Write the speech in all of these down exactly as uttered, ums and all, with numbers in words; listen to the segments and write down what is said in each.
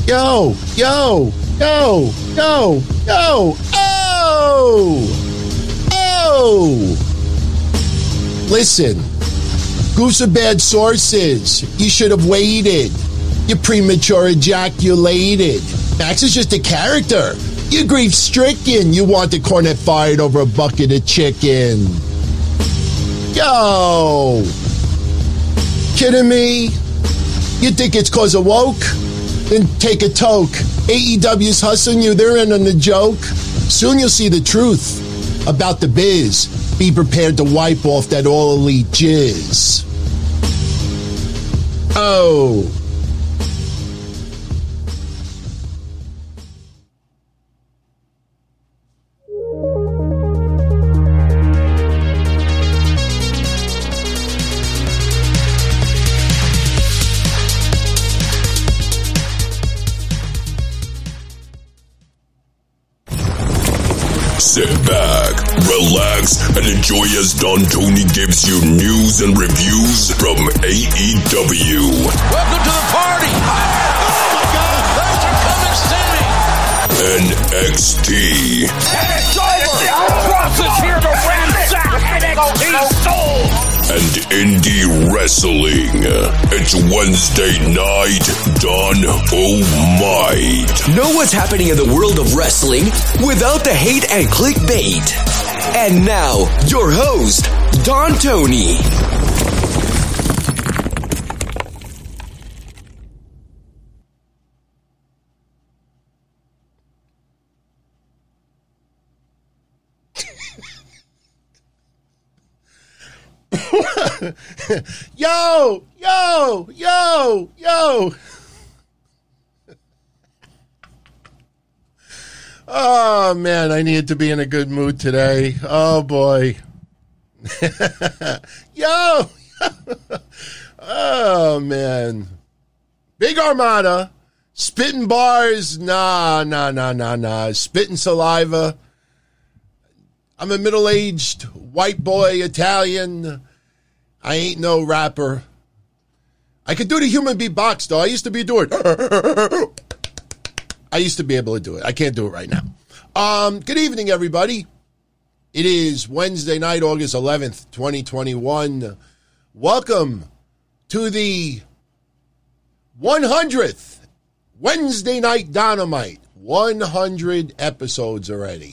Yo, yo, yo, yo, yo, oh, oh. Listen, goose are bad sources. You should have waited. You premature ejaculated. Max is just a character. You grief-stricken. You want the cornet fired over a bucket of chicken. Yo. Kidding me? You think it's cause of woke? Then take a toke. A E W's hustling you. They're in on the joke. Soon you'll see the truth about the biz. Be prepared to wipe off that all-elite jizz. Oh. Sit back, relax, and enjoy as Don Tony gives you news and reviews from A E W. Welcome to the party! Oh my God! Those are coming standing! N X T. It's over! Cross is here to ransack N X T soul! And indie wrestling. It's Wednesday night, Dynamite. Know what's happening in the world of wrestling without the hate and clickbait. And now, your host, Don Tony. Yo, yo, yo, yo. Oh, man, I need to be in a good mood today. Oh, boy. Yo. Oh, man. Big Armada. Spitting bars. Nah, nah, nah, nah, nah. Spitting saliva. I'm a middle-aged white boy Italian. I ain't no rapper. I could do the human beatbox, though. I used to be doing it. I used to be able to do it. I can't do it right now. Um, good evening, everybody. It is Wednesday night, August eleventh, twenty twenty-one. Welcome to the one hundredth Wednesday Night Dynamite. one hundred episodes already.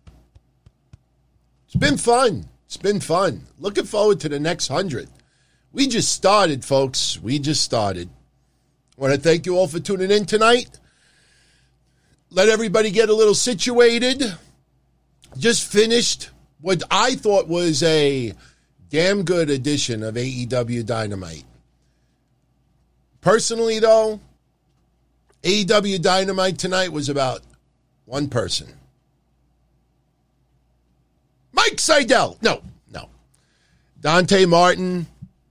It's been fun. It's been fun. Looking forward to the next hundred. We just started, folks. We just started. I want to thank you all for tuning in tonight. Let everybody get a little situated. Just finished what I thought was a damn good edition of A E W Dynamite. Personally, though, A E W Dynamite tonight was about one person. Mike Seidel. No, no. Dante Martin.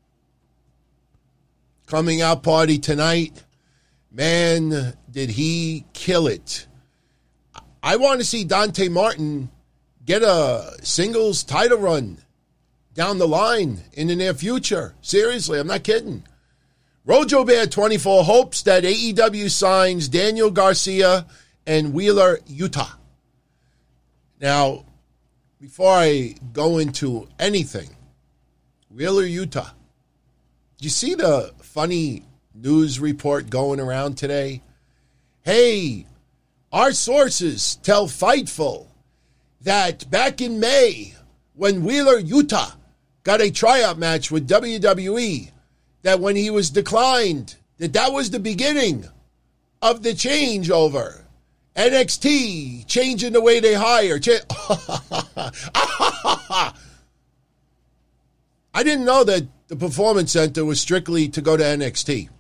Coming out party tonight. Man, did he kill it. I want to see Dante Martin get a singles title run down the line in the near future. Seriously, I'm not kidding. Rojo Bear twenty-four hopes that A E W signs Daniel Garcia and Wheeler Yuta. Now, before I go into anything, Wheeler Yuta, did you see the funny news report going around today? Hey, our sources tell Fightful that back in May, when Wheeler Yuta got a tryout match with W W E, that when he was declined, that that was the beginning of the changeover. N X T changing the way they hire. Ch- I didn't know that the Performance Center was strictly to go to N X T.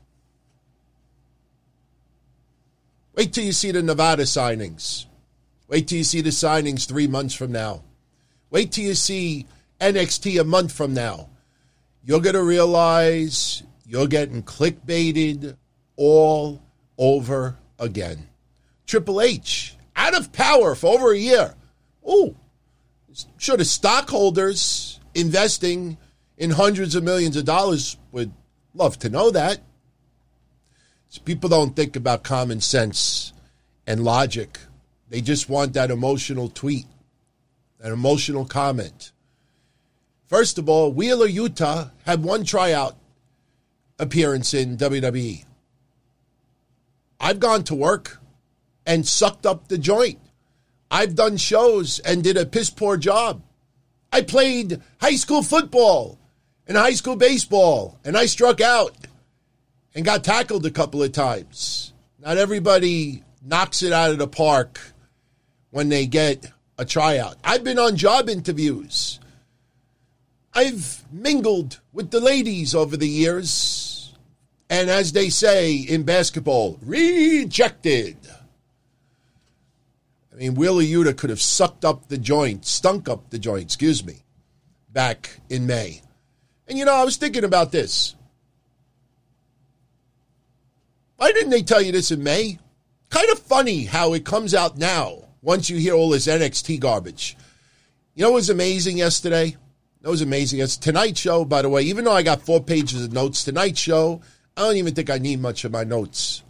Wait till you see the Nevada signings. Wait till you see the signings three months from now. Wait till you see N X T a month from now. You're going to realize you're getting clickbaited all over again. Triple H, out of power for over a year. Ooh, sure the stockholders investing in hundreds of millions of dollars would love to know that. People don't think about common sense and logic. They just want that emotional tweet, that emotional comment. First of all, Wheeler Yuta had one tryout appearance in W W E. I've gone to work and sucked up the joint. I've done shows and did a piss poor job. I played high school football and high school baseball, and I struck out and got tackled a couple of times. Not everybody knocks it out of the park when they get a tryout. I've been on job interviews. I've mingled with the ladies over the years. And as they say in basketball, rejected. I mean, Wheeler Yuta could have sucked up the joint, stunk up the joint, excuse me, back in May. And, you know, I was thinking about this. Why didn't they tell you this in May? Kind of funny how it comes out now once you hear all this N X T garbage. You know what was amazing yesterday? That was amazing. It's Tonight's show, by the way. Even though I got four pages of notes, Tonight's show, I don't even think I need much of my notes.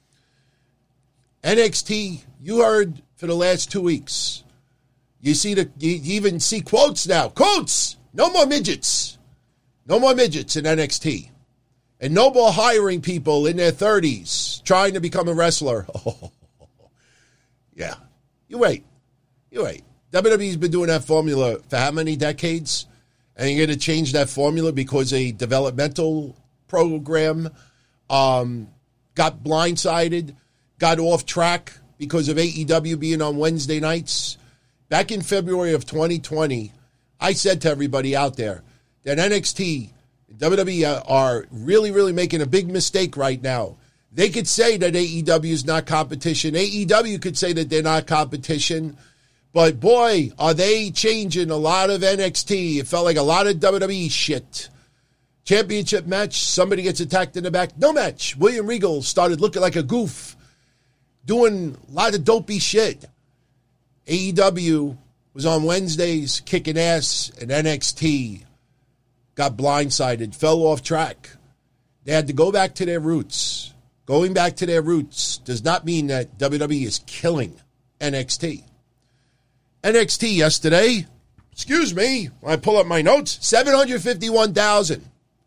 N X T, you heard for the last two weeks. You see the, you even see quotes now. Quotes! No more midgets. No more midgets in N X T. And no more hiring people in their thirties trying to become a wrestler. Oh, yeah. You wait. You wait. W W E's been doing that formula for how many decades? And you're going to change that formula because a developmental program um, got blindsided, got off track because of A E W being on Wednesday nights. Back in February of twenty twenty, I said to everybody out there that N X T and W W E are really, really making a big mistake right now. They could say that A E W is not competition. A E W could say that they're not competition. But boy, are they changing a lot of N X T. It felt like a lot of W W E shit. Championship match, somebody gets attacked in the back. No match. William Regal started looking like a goof, doing a lot of dopey shit. A E W was on Wednesdays kicking ass, and N X T got blindsided, fell off track. They had to go back to their roots. Going back to their roots does not mean that W W E is killing N X T. N X T yesterday, excuse me, when I pull up my notes, seven hundred fifty-one thousand.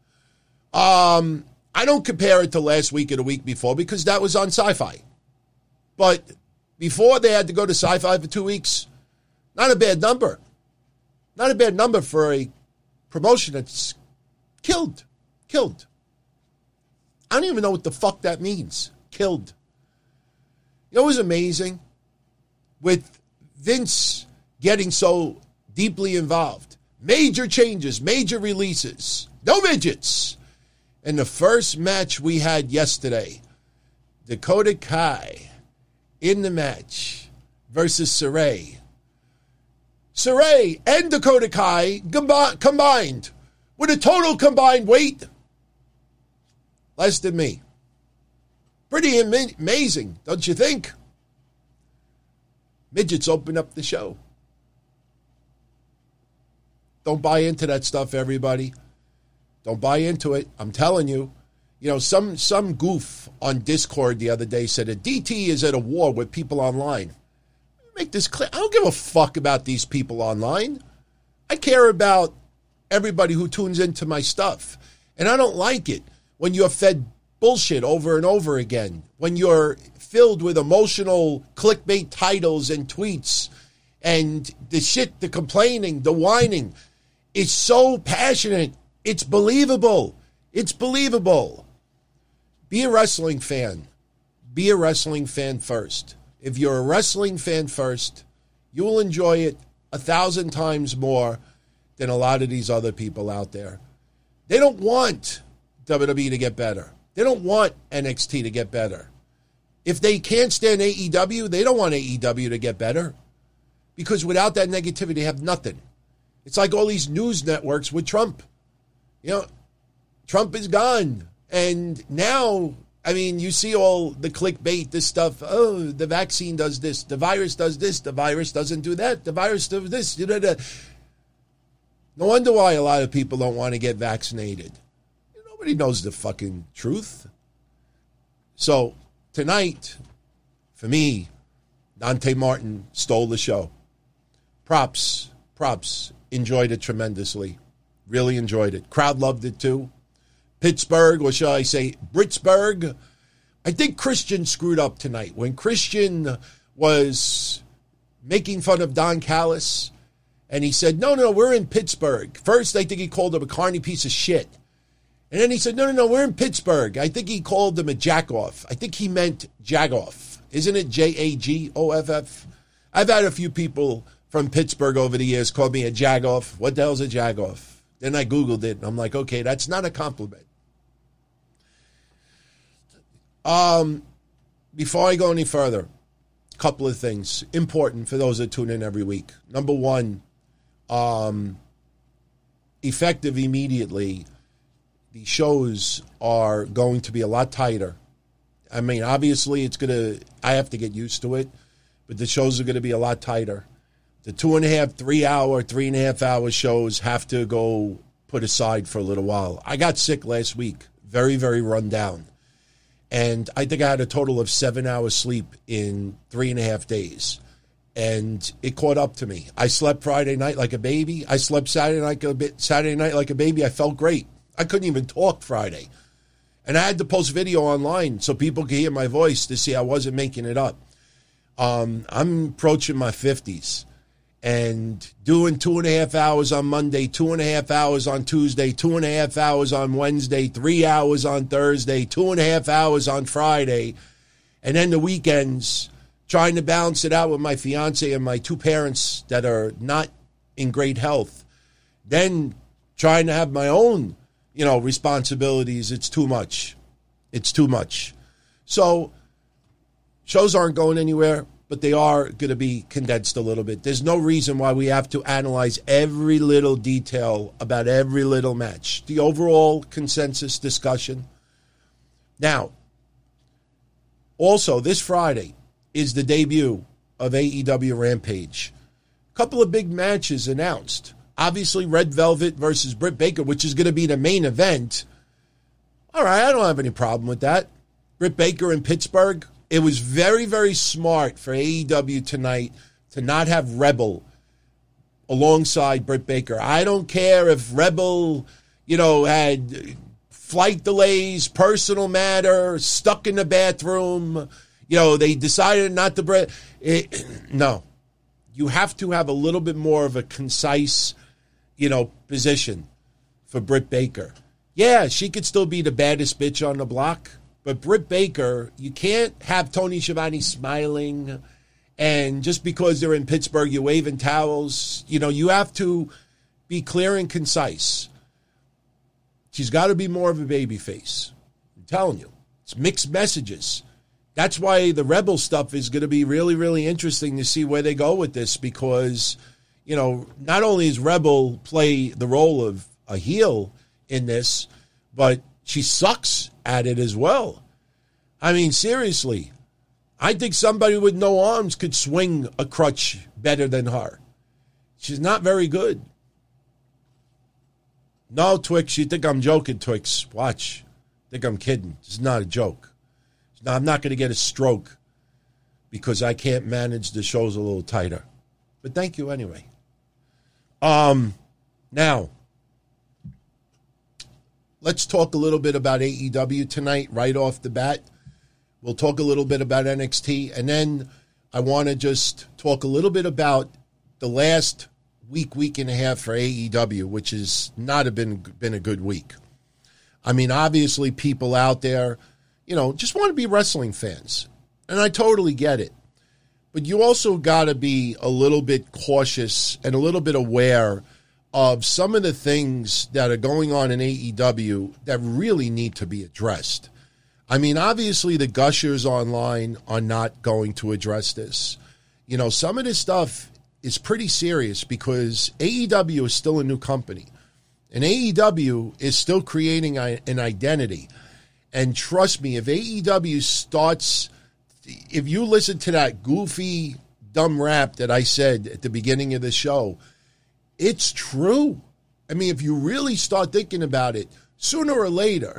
Um, I don't compare it to last week or the week before because that was on Sci-Fi. But before they had to go to Sci-Fi for two weeks, not a bad number. Not a bad number for a promotion that's killed. Killed. I don't even know what the fuck that means. Killed. You know what was amazing? With Vince getting so deeply involved. Major changes, major releases. No midgets. And the first match we had yesterday, Dakota Kai in the match versus Saray. Saray and Dakota Kai combi- combined with a total combined weight less than me. Pretty am- amazing, don't you think? Midgets open up the show. Don't buy into that stuff, everybody. Don't buy into it. I'm telling you. You know, some some goof on Discord the other day said that D T is at a war with people online. Make this clear. I don't give a fuck about these people online. I care about everybody who tunes into my stuff. And I don't like it when you're fed bullshit over and over again. When you're filled with emotional clickbait titles and tweets and the shit, the complaining, the whining. It's so passionate. It's believable. It's believable. Be a wrestling fan. Be a wrestling fan first. If you're a wrestling fan first, you will enjoy it a thousand times more than a lot of these other people out there. They don't want W W E to get better. They don't want N X T to get better. If they can't stand A E W, they don't want A E W to get better. Because without that negativity, they have nothing. It's like all these news networks with Trump. You know, Trump is gone. And now, I mean, you see all the clickbait, this stuff. Oh, the vaccine does this. The virus does this. The virus doesn't do that. The virus does this. You know, the... No wonder why a lot of people don't want to get vaccinated. Nobody knows the fucking truth. So tonight, for me, Dante Martin stole the show. Props, props. Enjoyed it tremendously. Really enjoyed it. Crowd loved it too. Pittsburgh, or shall I say Britsburg. I think Christian screwed up tonight. When Christian was making fun of Don Callis, and he said, no, no, we're in Pittsburgh. First, I think he called him a carny piece of shit. And then he said, no, no, no, we're in Pittsburgh. I think he called him a jack-off. I think he meant jagoff. Isn't it J A G O F F? I've had a few people from Pittsburgh over the years call me a jagoff. What the hell's a jagoff? Then I Googled it, and I'm like, okay, that's not a compliment. Um, before I go any further, a couple of things important for those that tune in every week. Number one, um, effective immediately, the shows are going to be a lot tighter. I mean, obviously, it's going to, I have to get used to it, but the shows are going to be a lot tighter. The two and a half, three hour, three and a half hour shows have to go put aside for a little while. I got sick last week, very, very run down. And I think I had a total of seven hours sleep in three and a half days. And it caught up to me. I slept Friday night like a baby. I slept Saturday night, a bit, Saturday night like a baby. I felt great. I couldn't even talk Friday. And I had to post video online so people could hear my voice to see I wasn't making it up. Um, I'm approaching my fifties. And doing two and a half hours on Monday, two and a half hours on Tuesday, two and a half hours on Wednesday, three hours on Thursday, two and a half hours on Friday, and then the weekends, trying to balance it out with my fiance and my two parents that are not in great health. Then trying to have my own, you know, responsibilities. It's too much. It's too much. So shows aren't going anywhere, but they are going to be condensed a little bit. There's no reason why we have to analyze every little detail about every little match. The overall consensus discussion. Now, also this Friday is the debut of A E W Rampage. A couple of big matches announced. Obviously, Red Velvet versus Britt Baker, which is going to be the main event. All right, I don't have any problem with that. Britt Baker in Pittsburgh. It was very, very smart for A E W tonight to not have Rebel alongside Britt Baker. I don't care if Rebel, you know, had flight delays, personal matter, stuck in the bathroom. You know, they decided not to bring it. No. You have to have a little bit more of a concise, you know, position for Britt Baker. Yeah, she could still be the baddest bitch on the block. But Britt Baker, you can't have Tony Schiavone smiling, and just because they're in Pittsburgh, you're waving towels. You know, you have to be clear and concise. She's got to be more of a baby face. I'm telling you. It's mixed messages. That's why the Rebel stuff is going to be really, really interesting to see where they go with this, because, you know, not only is Rebel play the role of a heel in this, but she sucks at it as well. I mean, seriously, I think somebody with no arms could swing a crutch better than her. She's not very good. No, Twix, you think I'm joking, Twix. Watch. Think I'm kidding. It's not a joke. Now, I'm not going to get a stroke because I can't manage the shows a little tighter. But thank you anyway. Um, now, let's talk a little bit about A E W tonight, right off the bat. We'll talk a little bit about N X T, and then I want to just talk a little bit about the last week, week and a half for A E W, which has not been, been a good week. I mean, obviously, people out there, you know, just want to be wrestling fans, and I totally get it. But you also got to be a little bit cautious and a little bit aware of some of the things that are going on in A E W that really need to be addressed. I mean, obviously the gushers online are not going to address this. You know, some of this stuff is pretty serious because A E W is still a new company. And A E W is still creating an identity. And trust me, if A E W starts, if you listen to that goofy, dumb rap that I said at the beginning of the show, it's true. I mean, if you really start thinking about it, sooner or later,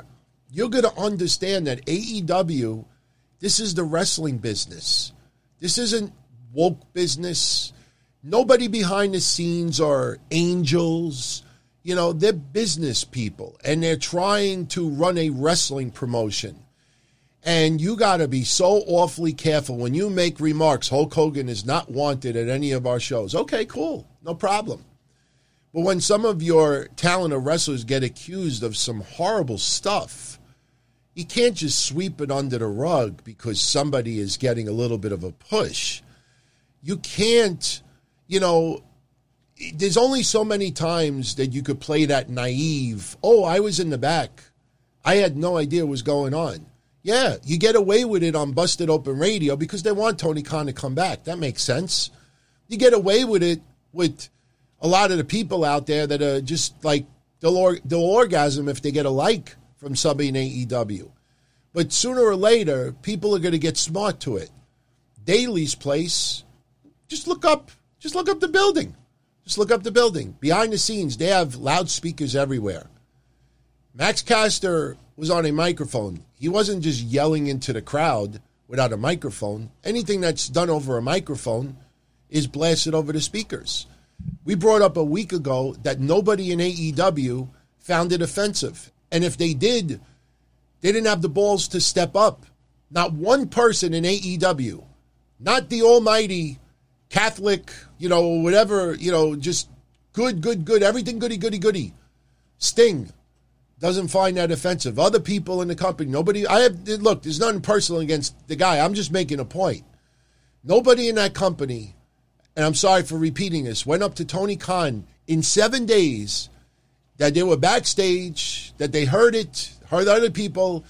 you're going to understand that A E W, this is the wrestling business. This isn't woke business. Nobody behind the scenes are angels. You know, they're business people, and they're trying to run a wrestling promotion. And you got to be so awfully careful when you make remarks, Hulk Hogan is not wanted at any of our shows. Okay, cool. No problem. But when some of your talented wrestlers get accused of some horrible stuff, you can't just sweep it under the rug because somebody is getting a little bit of a push. You can't, you know, there's only so many times that you could play that naive, oh, I was in the back. I had no idea what was going on. Yeah, you get away with it on Busted Open Radio because they want Tony Khan to come back. That makes sense. You get away with it with a lot of the people out there that are just like, they'll, or, they'll orgasm if they get a like from subbing A E W. But sooner or later, people are going to get smart to it. Daly's place, just look up, just look up the building. Just look up the building. Behind the scenes, they have loudspeakers everywhere. Max Caster was on a microphone. He wasn't just yelling into the crowd without a microphone. Anything that's done over a microphone is blasted over the speakers. We brought up a week ago that nobody in A E W found it offensive. And if they did, they didn't have the balls to step up. Not one person in A E W, not the almighty Catholic, you know, whatever, you know, just good, good, good, everything goody, goody, goody. Sting doesn't find that offensive. Other people in the company, nobody, I have, look, there's nothing personal against the guy. I'm just making a point. Nobody in that company, and I'm sorry for repeating this, went up to Tony Khan in seven days that they were backstage, that they heard it, heard other people.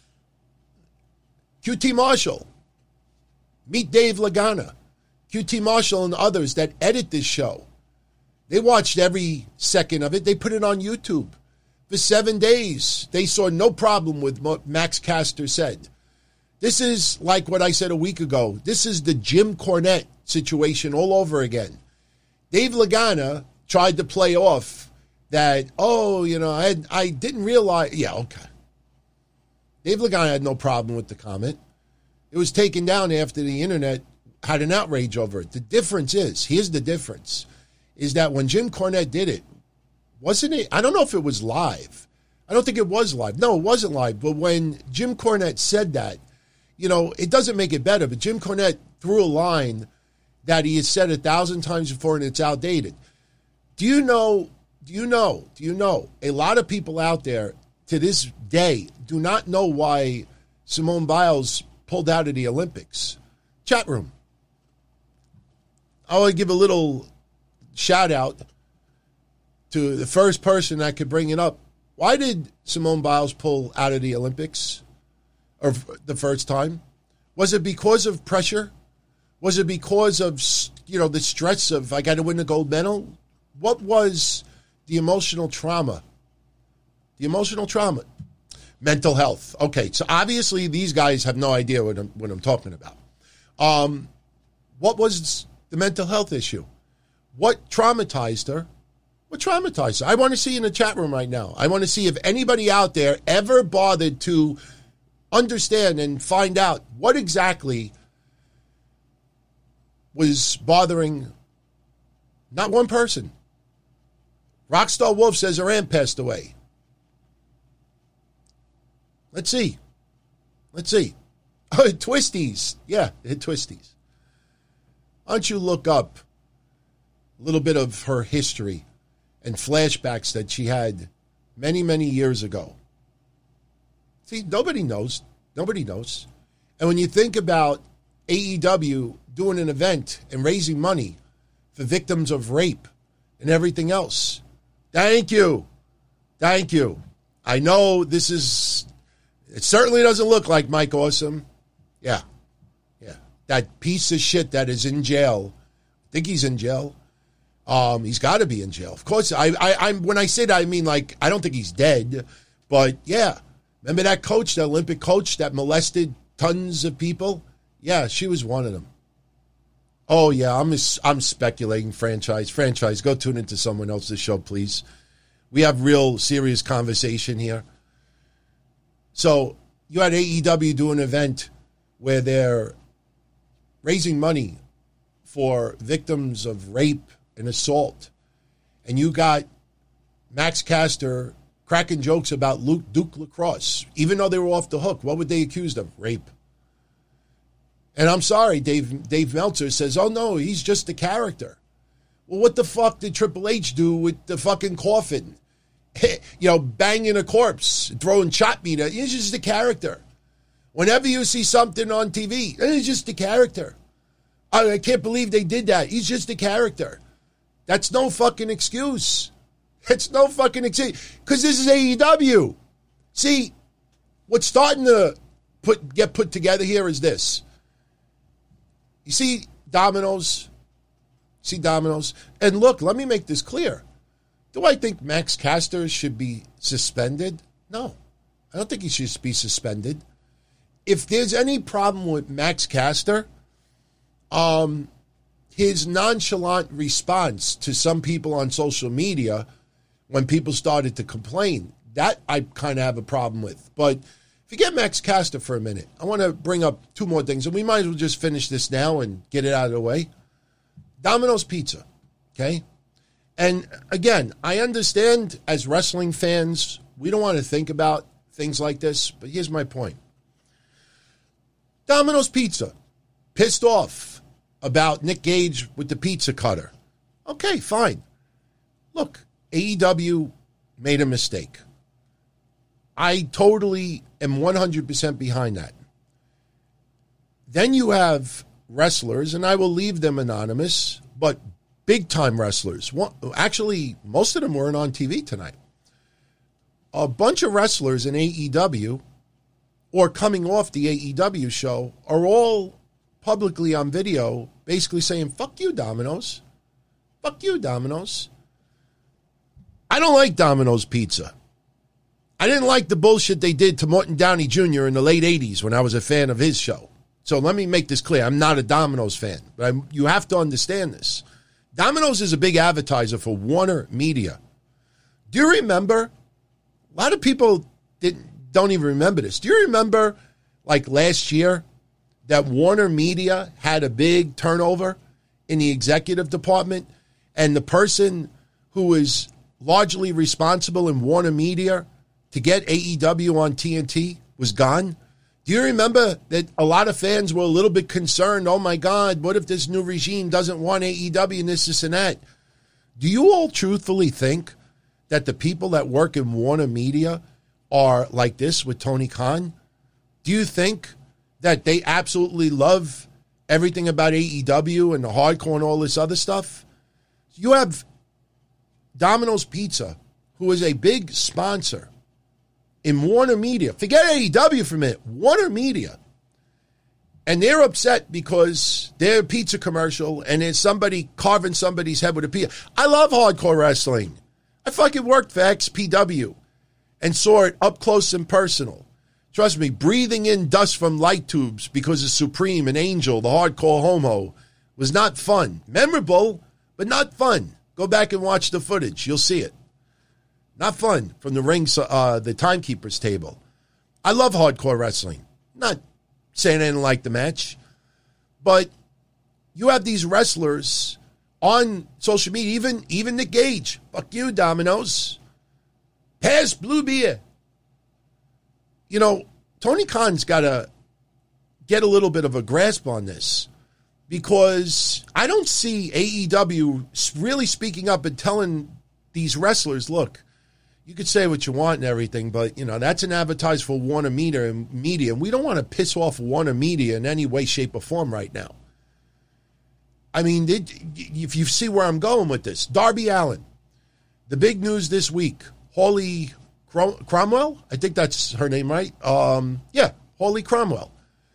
Q T Marshall, meet Dave Lagana. Q T Marshall and others that edit this show. They watched every second of it. They put it on YouTube. For seven days, they saw no problem with what Max Caster said. This is like what I said a week ago. This is the Jim Cornette situation all over again. Dave Lagana tried to play off that, oh, you know, I had, I didn't realize. Yeah, okay. Dave Lagana had no problem with the comment. It was taken down after the internet had an outrage over it. The difference is, here's the difference, is that when Jim Cornette did it, wasn't it, I don't know if it was live. I don't think it was live. No, it wasn't live. But when Jim Cornette said that, you know, it doesn't make it better, but Jim Cornette threw a line that he has said a thousand times before and it's outdated. Do you know, do you know, do you know, a lot of people out there to this day do not know why Simone Biles pulled out of the Olympics? Chat room. I want to give a little shout out to the first person that could bring it up. Why did Simone Biles pull out of the Olympics or the first time? Was it because of pressure? Was it because of, you know, the stress of, I got to win the gold medal? What was the emotional trauma? The emotional trauma. Mental health. Okay, so obviously these guys have no idea what I'm, what I'm talking about. Um, what was the mental health issue? What traumatized her? What traumatized her? I want to see in the chat room right now. I want to see if anybody out there ever bothered to understand and find out what exactly was bothering not one person. Rockstar Wolf says her aunt passed away. Let's see. Let's see. Oh, Twisties. Yeah, it Twisties. Why don't you look up a little bit of her history and flashbacks that she had many, many years ago. See, nobody knows. Nobody knows. And when you think about A E W doing an event and raising money for victims of rape and everything else, thank you. Thank you. I know this is, it certainly doesn't look like Mike Awesome. Yeah. Yeah. That piece of shit that is in jail. I think he's in jail. Um, he's got to be in jail. Of course, I, I, I'm when I say that, I mean, like, I don't think he's dead. But, yeah. Remember that coach, that Olympic coach that molested tons of people? Yeah, she was one of them. Oh, yeah, I'm I'm speculating franchise. Franchise, go tune into someone else's show, please. We have real serious conversation here. So you had A E W do an event where they're raising money for victims of rape and assault. And you got Max Caster cracking jokes about Luke Duke Lacrosse. Even though they were off the hook, what were they accused of? Rape. And I'm sorry, Dave Dave Meltzer says, oh no, he's just a character. Well, what the fuck did Triple H do with the fucking coffin? You know, banging a corpse, throwing chop meat at. He's just a character. Whenever you see something on T V, he's just a character. I, I can't believe they did that. He's just a character. That's no fucking excuse. It's no fucking excuse. Because this is A E W. See, what's starting to put get put together here is this. You see Domino's? See Domino's? And look, let me make this clear. Do I think Max Caster should be suspended? No. I don't think he should be suspended. If there's any problem with Max Caster, um, his nonchalant response to some people on social media when people started to complain, that I kind of have a problem with. But forget Max Caster for a minute. I want to bring up two more things, and we might as well just finish this now and get it out of the way. Domino's Pizza, okay? And again, I understand as wrestling fans, we don't want to think about things like this, but here's my point. Domino's Pizza, pissed off about Nick Gage with the pizza cutter. Okay, fine. Look, A E W made a mistake. I totally am one hundred percent behind that. Then you have wrestlers, and I will leave them anonymous, but big-time wrestlers. Actually, most of them weren't on T V tonight. A bunch of wrestlers in A E W or coming off the A E W show are all publicly on video basically saying, fuck you, Domino's. Fuck you, Domino's. I don't like Domino's Pizza. I didn't like the bullshit they did to Morton Downey Junior in the late eighties when I was a fan of his show. So let me make this clear. I'm not a Domino's fan, but I'm, you have to understand this. Domino's is a big advertiser for Warner Media. Do you remember? A lot of people didn't, don't even remember this. Do you remember, like last year, that Warner Media had a big turnover in the executive department, and the person who was largely responsible in Warner Media to get A E W on T N T was gone? Do you remember that a lot of fans were a little bit concerned? Oh, my God, what if this new regime doesn't want A E W and this, this, and that? Do you all truthfully think that the people that work in Warner Media are like this with Tony Khan? Do you think that they absolutely love everything about A E W and the hardcore and all this other stuff? You have Domino's Pizza, who is a big sponsor in Warner Media. Forget A E W for a minute. Warner Media. And they're upset because their pizza commercial and there's somebody carving somebody's head with a pizza. I love hardcore wrestling. I fucking worked for X P W and saw it up close and personal. Trust me, breathing in dust from light tubes because of Supreme and Angel, the hardcore homo, was not fun. Memorable, but not fun. Go back and watch the footage. You'll see it. Not fun from the rings, uh, the timekeeper's table. I love hardcore wrestling. Not saying I didn't like the match. But you have these wrestlers on social media, even, even Nick Gage. Fuck you, Domino's. Pass blue beer. You know, Tony Khan's got to get a little bit of a grasp on this because I don't see A E W really speaking up and telling these wrestlers, look, you could say what you want and everything, but, you know, that's an advertise for Warner Media, media, and we don't want to piss off Warner Media in any way, shape, or form right now. I mean, if you see where I'm going with this, Darby Allin, the big news this week, Holly Cromwell, I think that's her name, right? Um, yeah, Holly Cromwell.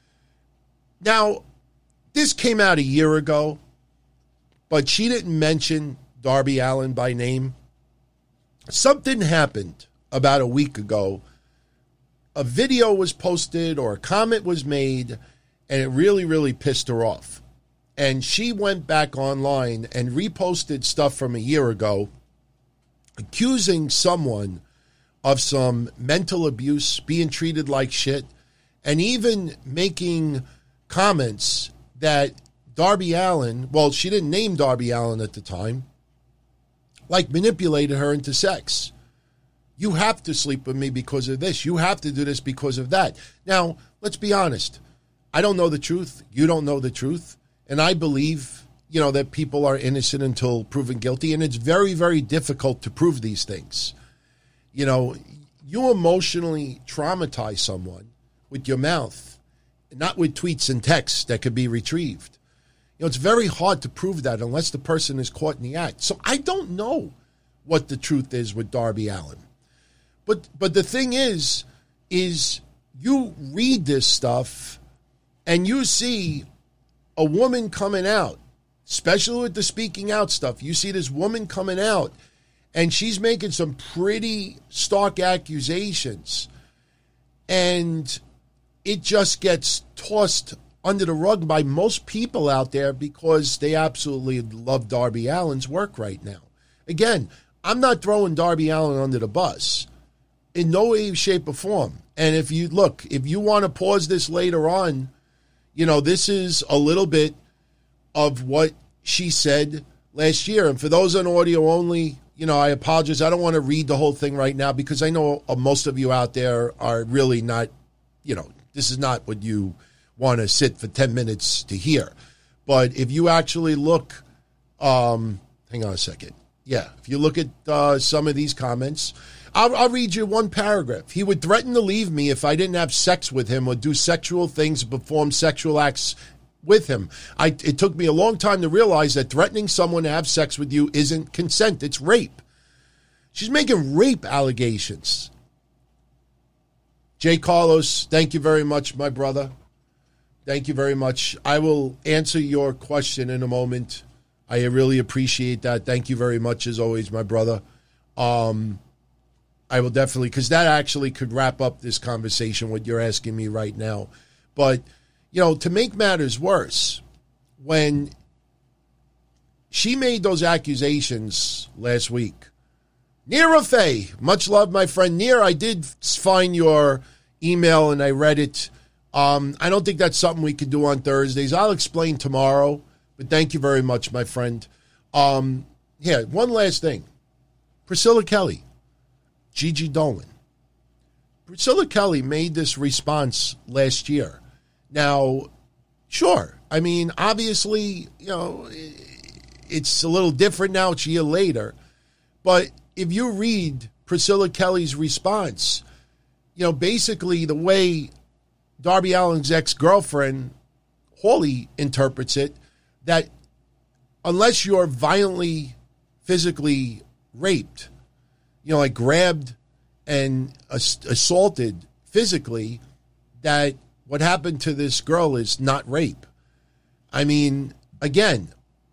Now, this came out a year ago, but she didn't mention Darby Allin by name. Something happened about a week ago. A video was posted or a comment was made, and it really, really pissed her off. And she went back online and reposted stuff from a year ago, accusing someone of some mental abuse, being treated like shit, and even making comments that Darby Allin, well, she didn't name Darby Allin at the time, like manipulated her into sex. You have to sleep with me because of this. You have to do this because of that. Now, let's be honest. I don't know the truth. You don't know the truth. And I believe, you know, that people are innocent until proven guilty. And it's very, very difficult to prove these things. You know, you emotionally traumatize someone with your mouth, not with tweets and texts that could be retrieved. You know, it's very hard to prove that unless the person is caught in the act. So I don't know what the truth is with Darby Allin. But but the thing is, is you read this stuff and you see a woman coming out, especially with the speaking out stuff. You see this woman coming out and she's making some pretty stark accusations. And it just gets tossed under the rug by most people out there because they absolutely love Darby Allin's work right now. Again, I'm not throwing Darby Allin under the bus in no way, shape, or form. And if you look, if you want to pause this later on, you know, this is a little bit of what she said last year. And for those on audio only, you know, I apologize. I don't want to read the whole thing right now because I know most of you out there are really not, you know, this is not what you want to sit for ten minutes to hear. But if you actually look, um, hang on a second. Yeah, if you look at uh, some of these comments, I'll, I'll read you one paragraph. He would threaten to leave me if I didn't have sex with him or do sexual things, perform sexual acts with him. I, it took me a long time to realize that threatening someone to have sex with you isn't consent. It's rape. She's making rape allegations. Jay Carlos, thank you very much, my brother. Thank you very much. I will answer your question in a moment. I really appreciate that. Thank you very much, as always, my brother. Um, I will definitely, because that actually could wrap up this conversation, what you're asking me right now. But, you know, to make matters worse, when she made those accusations last week, Nira Faye, much love, my friend. Nira, I did find your email and I read it. Um, I don't think that's something we could do on Thursdays. I'll explain tomorrow, but thank you very much, my friend. Um, yeah, one last thing. Priscilla Kelly, Gigi Dolan. Priscilla Kelly made this response last year. Now, sure, I mean, obviously, you know, it's a little different now. It's a year later. But if you read Priscilla Kelly's response, you know, basically the way Darby Allin's ex-girlfriend, Hawley, interprets it, that unless you're violently, physically raped, you know, like grabbed and ass- assaulted physically, that what happened to this girl is not rape. I mean, again,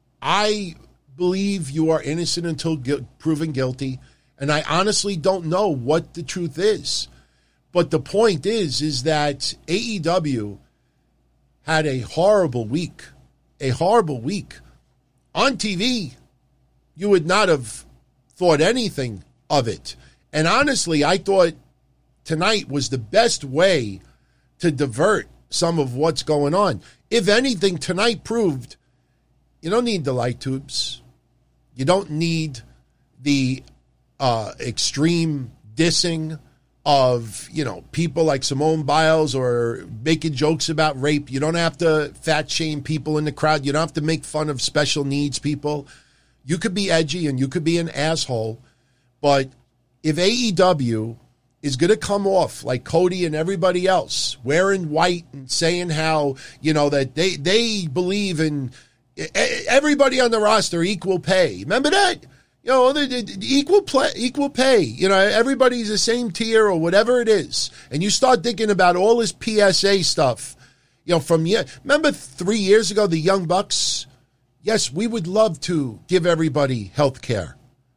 I believe you are innocent until gu- proven guilty, and I honestly don't know what the truth is. But the point is, is that A E W had a horrible week, a horrible week. On T V, you would not have thought anything of it. And honestly, I thought tonight was the best way to divert some of what's going on. If anything, tonight proved you don't need the light tubes. You don't need the uh, extreme dissing of, you know, people like Simone Biles or making jokes about rape. You don't have to fat shame people in the crowd. You don't have to make fun of special needs people. You could be edgy and you could be an asshole. But if A E W is going to come off like Cody and everybody else, wearing white and saying how, you know, that they, they believe in everybody on the roster equal pay. Remember that? You know, the, the, equal play, equal pay. You know, everybody's the same tier or whatever it is. And you start thinking about all this P S A stuff. You know, from yeah, remember three years ago, the Young Bucks? Yes, we would love to give everybody health care.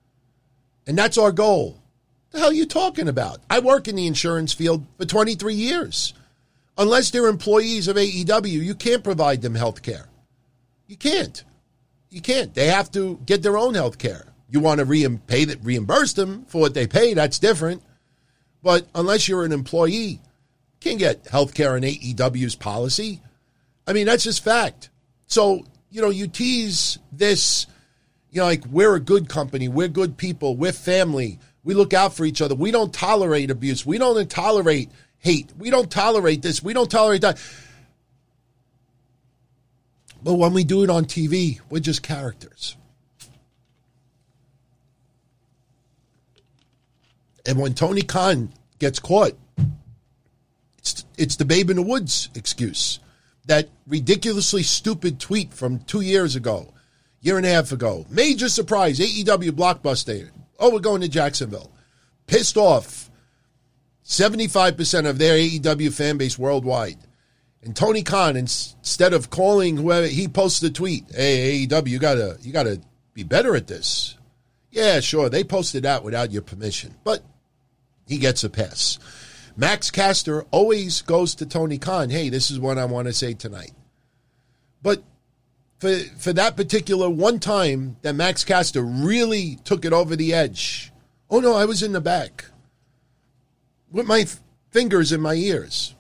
And that's our goal. What the hell are you talking about? I work in the insurance field for twenty-three years. Unless they're employees of A E W, you can't provide them health care. You can't. You can't. They have to get their own health care. You want to re- pay that, reimburse them for what they pay, that's different. But unless you're an employee, you can't get health care in A E W's policy. I mean, that's just fact. So, you know, you tease this, you know, like we're a good company, we're good people, we're family, we look out for each other, we don't tolerate abuse, we don't tolerate hate, we don't tolerate this, we don't tolerate that. But when we do it on T V, we're just characters. And when Tony Khan gets caught, it's, it's the babe in the woods excuse. That ridiculously stupid tweet from two years ago, year and a half ago. Major surprise, A E W Blockbuster. Oh, we're going to Jacksonville. Pissed off seventy-five percent of their A E W fan base worldwide. And Tony Khan, instead of calling whoever, he posted a tweet. Hey, A E W, you gotta, you gotta be better at this. Yeah, sure, they posted that without your permission. But he gets a pass. Max Caster always goes to Tony Khan, hey, this is what I want to say tonight. But for for that particular one time that Max Caster really took it over the edge, oh no, I was in the back with my f- fingers in my ears.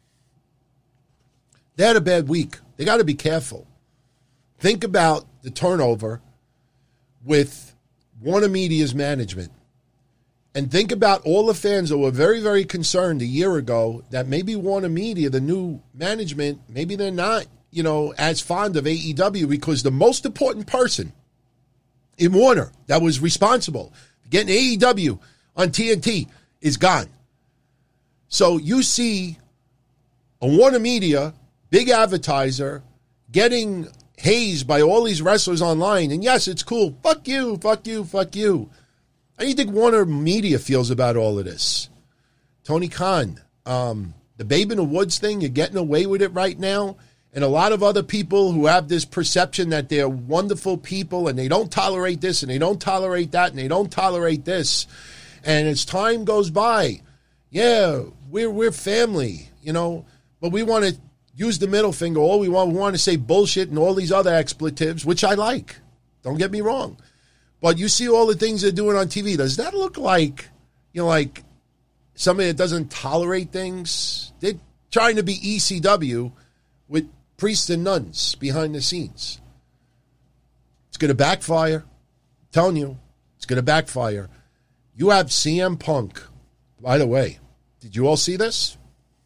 They had a bad week. They got to be careful. Think about the turnover with Warner Media's management. And think about all the fans that were very, very concerned a year ago that maybe Warner Media, the new management, maybe they're not, you know, as fond of A E W because the most important person in Warner that was responsible for getting A E W on T N T is gone. So you see a Warner Media, big advertiser, getting hazed by all these wrestlers online. And yes, it's cool. Fuck you, fuck you, fuck you. How do you think Warner Media feels about all of this? Tony Khan, um, the Babe in the Woods thing, you're getting away with it right now. And a lot of other people who have this perception that they're wonderful people and they don't tolerate this and they don't tolerate that and they don't tolerate this. And as time goes by, yeah, we're we're family, you know, but we want to use the middle finger. All we want, we want to say bullshit and all these other expletives, which I like. Don't get me wrong. But you see all the things they're doing on T V. Does that look like, you know, like somebody that doesn't tolerate things? They're trying to be E C W with priests and nuns behind the scenes. It's going to backfire. I'm telling you, it's going to backfire. You have C M Punk. By the way, did you all see this?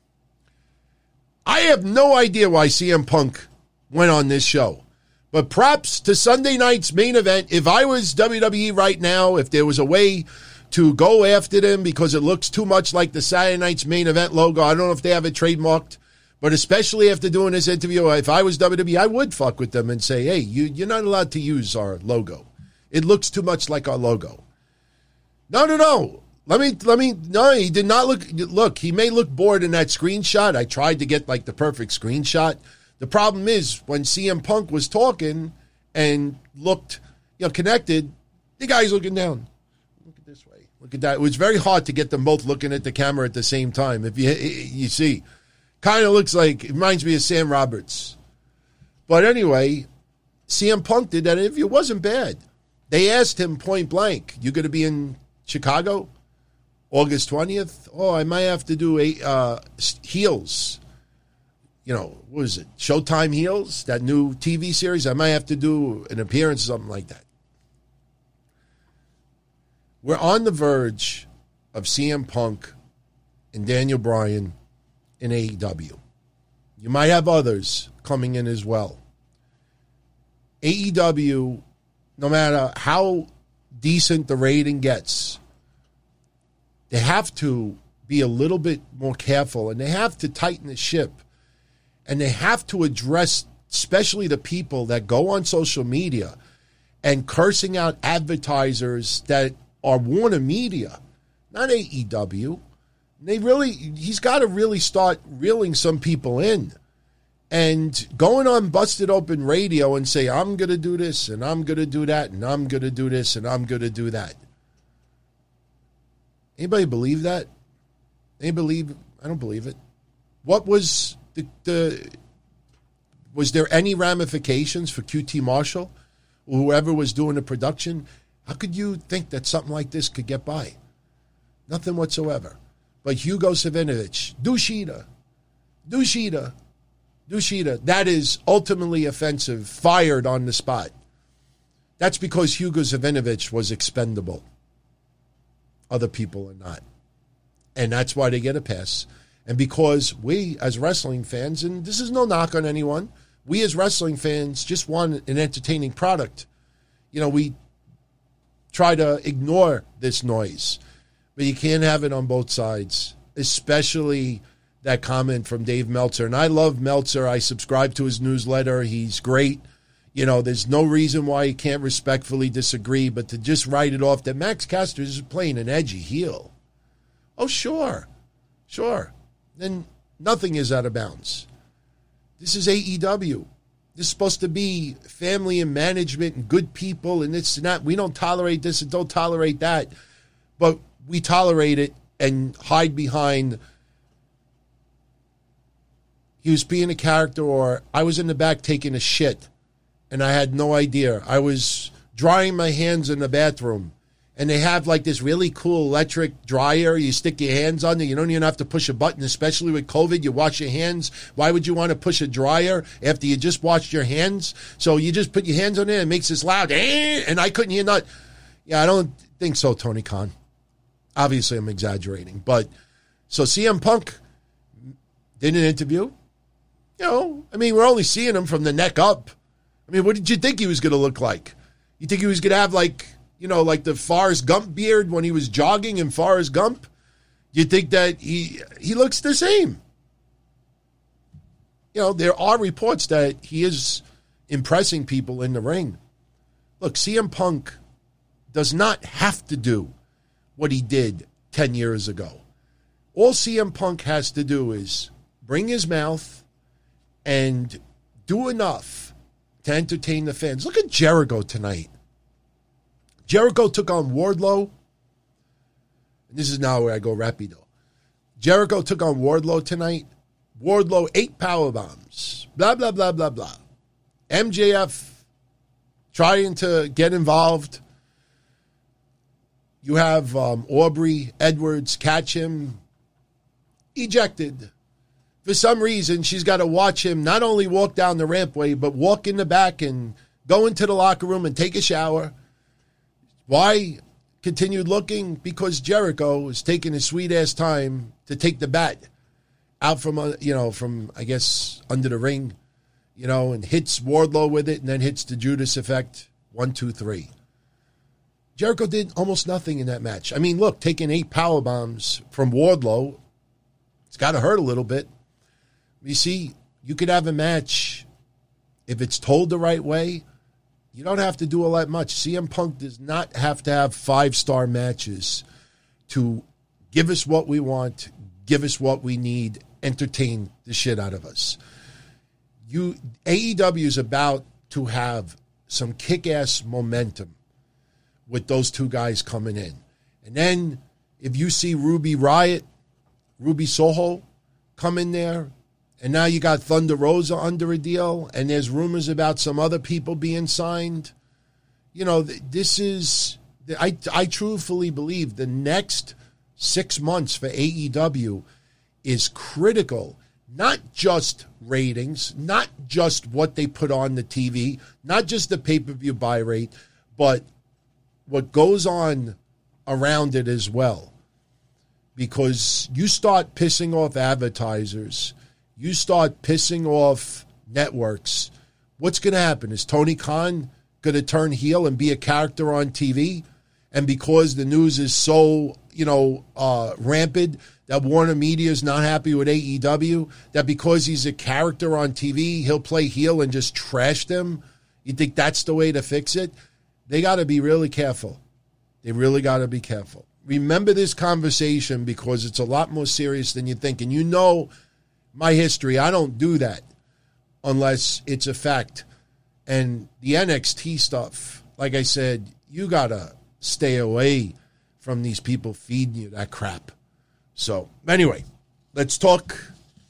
I have no idea why C M Punk went on this show. But props to Sunday night's main event. If I was W W E right now, if there was a way to go after them because it looks too much like the Saturday night's main event logo, I don't know if they have it trademarked, but especially after doing this interview, if I was W W E, I would fuck with them and say, hey, you, you're not allowed to use our logo. It looks too much like our logo. No, no, no. Let me, let me, no, he did not look, look, he may look bored in that screenshot. I tried to get like the perfect screenshot. The problem is when C M Punk was talking and looked, you know, connected, the guy's looking down. Look at this way. Look at that. It was very hard to get them both looking at the camera at the same time. If you you see, kind of looks like, it reminds me of Sam Roberts. But anyway, C M Punk did that interview. It wasn't bad. They asked him point blank, you going to be in Chicago August twentieth? Oh, I might have to do a uh, Heels. You know, what is it? Showtime Heels, that new T V series. I might have to do an appearance or something like that. We're on the verge of C M Punk and Daniel Bryan in A E W. You might have others coming in as well. A E W, no matter how decent the rating gets, they have to be a little bit more careful and they have to tighten the ship. And they have to address, especially the people that go on social media and cursing out advertisers that are Warner Media, not A E W. They really, he's got to really start reeling some people in. And going on Busted Open Radio and say, I'm going to do this and I'm going to do that and I'm going to do this and I'm going to do that. Anybody believe that? Anybody believe? I don't believe it. What was... The, the, was there any ramifications for Q T Marshall or whoever was doing the production? How could you think that something like this could get by? Nothing whatsoever. But Hugo Savinovich, Dushida, Dushida, Dushida, that is ultimately offensive, fired on the spot. That's because Hugo Savinovich was expendable. Other people are not. And that's why they get a pass. And because we, as wrestling fans, and this is no knock on anyone, we as wrestling fans just want an entertaining product. You know, we try to ignore this noise. But you can't have it on both sides, especially that comment from Dave Meltzer. And I love Meltzer. I subscribe to his newsletter. He's great. You know, there's no reason why you can't respectfully disagree, but to just write it off that Max Caster is playing an edgy heel. Oh, sure. Sure. Then nothing is out of bounds. This is A E W. This is supposed to be family and management and good people, and it's not. We don't tolerate this and don't tolerate that. But we tolerate it and hide behind he was being a character, or I was in the back taking a shit and I had no idea. I was drying my hands in the bathroom, and they have like this really cool electric dryer. You stick your hands on it. You don't even have to push a button, especially with COVID. You wash your hands. Why would you want to push a dryer after you just washed your hands? So you just put your hands on it and it makes this loud, and I couldn't hear not. Yeah, I don't think so, Tony Khan. Obviously, I'm exaggerating. But so C M Punk did an interview. You know, I mean, we're only seeing him from the neck up. I mean, what did you think he was going to look like? You think he was going to have like, you know, like the Forrest Gump beard when he was jogging in Forrest Gump? You think that he he looks the same? You know, there are reports that he is impressing people in the ring. Look, C M Punk does not have to do what he did ten years ago. All C M Punk has to do is bring his mouth and do enough to entertain the fans. Look at Jericho tonight. Jericho took on Wardlow. And this is now where I go rapido. Jericho took on Wardlow tonight. Wardlow, eight power bombs. Blah, blah, blah, blah, blah. M J F trying to get involved. You have um, Aubrey Edwards catch him. Ejected. For some reason, she's got to watch him not only walk down the rampway, but walk in the back and go into the locker room and take a shower. Why continued looking? Because Jericho is taking his sweet-ass time to take the bat out from, uh, you know, from, I guess, under the ring, you know, and hits Wardlow with it and then hits the Judas effect. One, two, three. Jericho did almost nothing in that match. I mean, look, taking eight power bombs from Wardlow, it's got to hurt a little bit. You see, you could have a match, if it's told the right way, you don't have to do all that much. C M Punk does not have to have five-star matches to give us what we want, give us what we need, entertain the shit out of us. You A E W is about to have some kick-ass momentum with those two guys coming in. And then if you see Ruby Riott, Ruby Soho come in there, and now you got Thunder Rosa under a deal, and there's rumors about some other people being signed. You know, this is, I, I truthfully believe the next six months for A E W is critical. Not just ratings, not just what they put on the T V, not just the pay-per-view buy rate, but what goes on around it as well. Because you start pissing off advertisers, you start pissing off networks, what's going to happen? Is Tony Khan going to turn heel and be a character on T V? And because the news is so, you know, uh, rampant that Warner Media is not happy with A E W, that because he's a character on T V, he'll play heel and just trash them? You think that's the way to fix it? They got to be really careful. They really got to be careful. Remember this conversation because it's a lot more serious than you think. And you know my history, I don't do that unless it's a fact. And the N X T stuff, like I said, you got to stay away from these people feeding you that crap. So, anyway, let's talk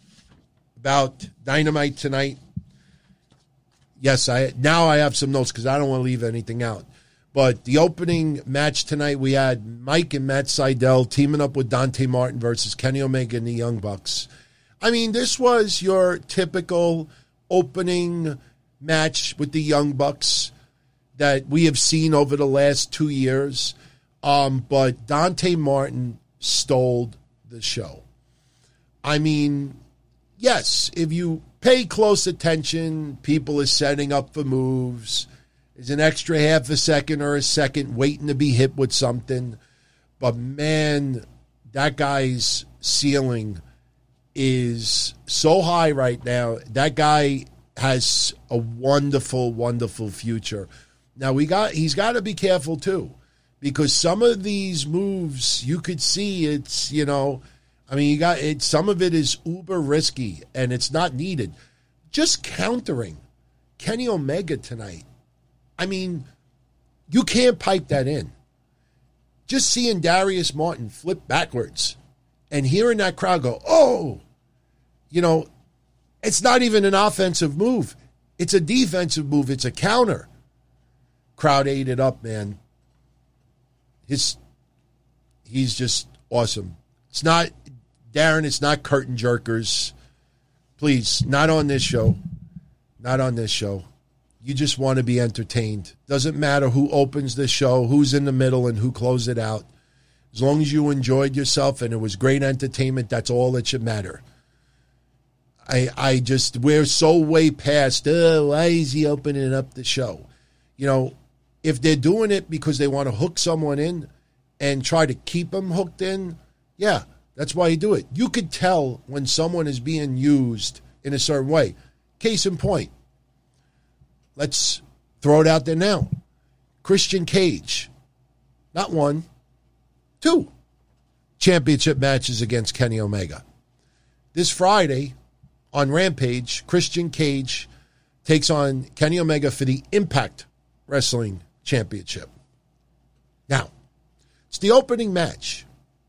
about Dynamite tonight. Yes, I now I have some notes because I don't want to leave anything out. But the opening match tonight, we had Mike and Matt Sydal teaming up with Dante Martin versus Kenny Omega and the Young Bucks. I mean, this was your typical opening match with the Young Bucks that we have seen over the last two years. Um, but Dante Martin stole the show. I mean, yes, if you pay close attention, people are setting up for moves. There's an extra half a second or a second waiting to be hit with something. But, man, that guy's ceiling is so high right now. That guy has a wonderful, wonderful future. Now, we got he's got to be careful, too, because some of these moves, you could see it's, you know, I mean, you got it. Some of it is uber risky, and it's not needed. Just countering Kenny Omega tonight. I mean, you can't pipe that in. Just seeing Darius Martin flip backwards and hearing that crowd go, oh, you know, it's not even an offensive move. It's a defensive move. It's a counter. Crowd ate it up, man. His, he's just awesome. It's not, Darren, it's not curtain jerkers. Please, not on this show. Not on this show. You just want to be entertained. Doesn't matter who opens the show, who's in the middle, and who closes it out. As long as you enjoyed yourself and it was great entertainment, that's all that should matter. I I just, we're so way past, oh, why is he opening up the show? You know, if they're doing it because they want to hook someone in and try to keep them hooked in, yeah, that's why you do it. You could tell when someone is being used in a certain way. Case in point. Let's throw it out there now. Christian Cage. Not one. Two. Championship matches against Kenny Omega. This Friday on Rampage, Christian Cage takes on Kenny Omega for the Impact Wrestling Championship. Now, it's the opening match.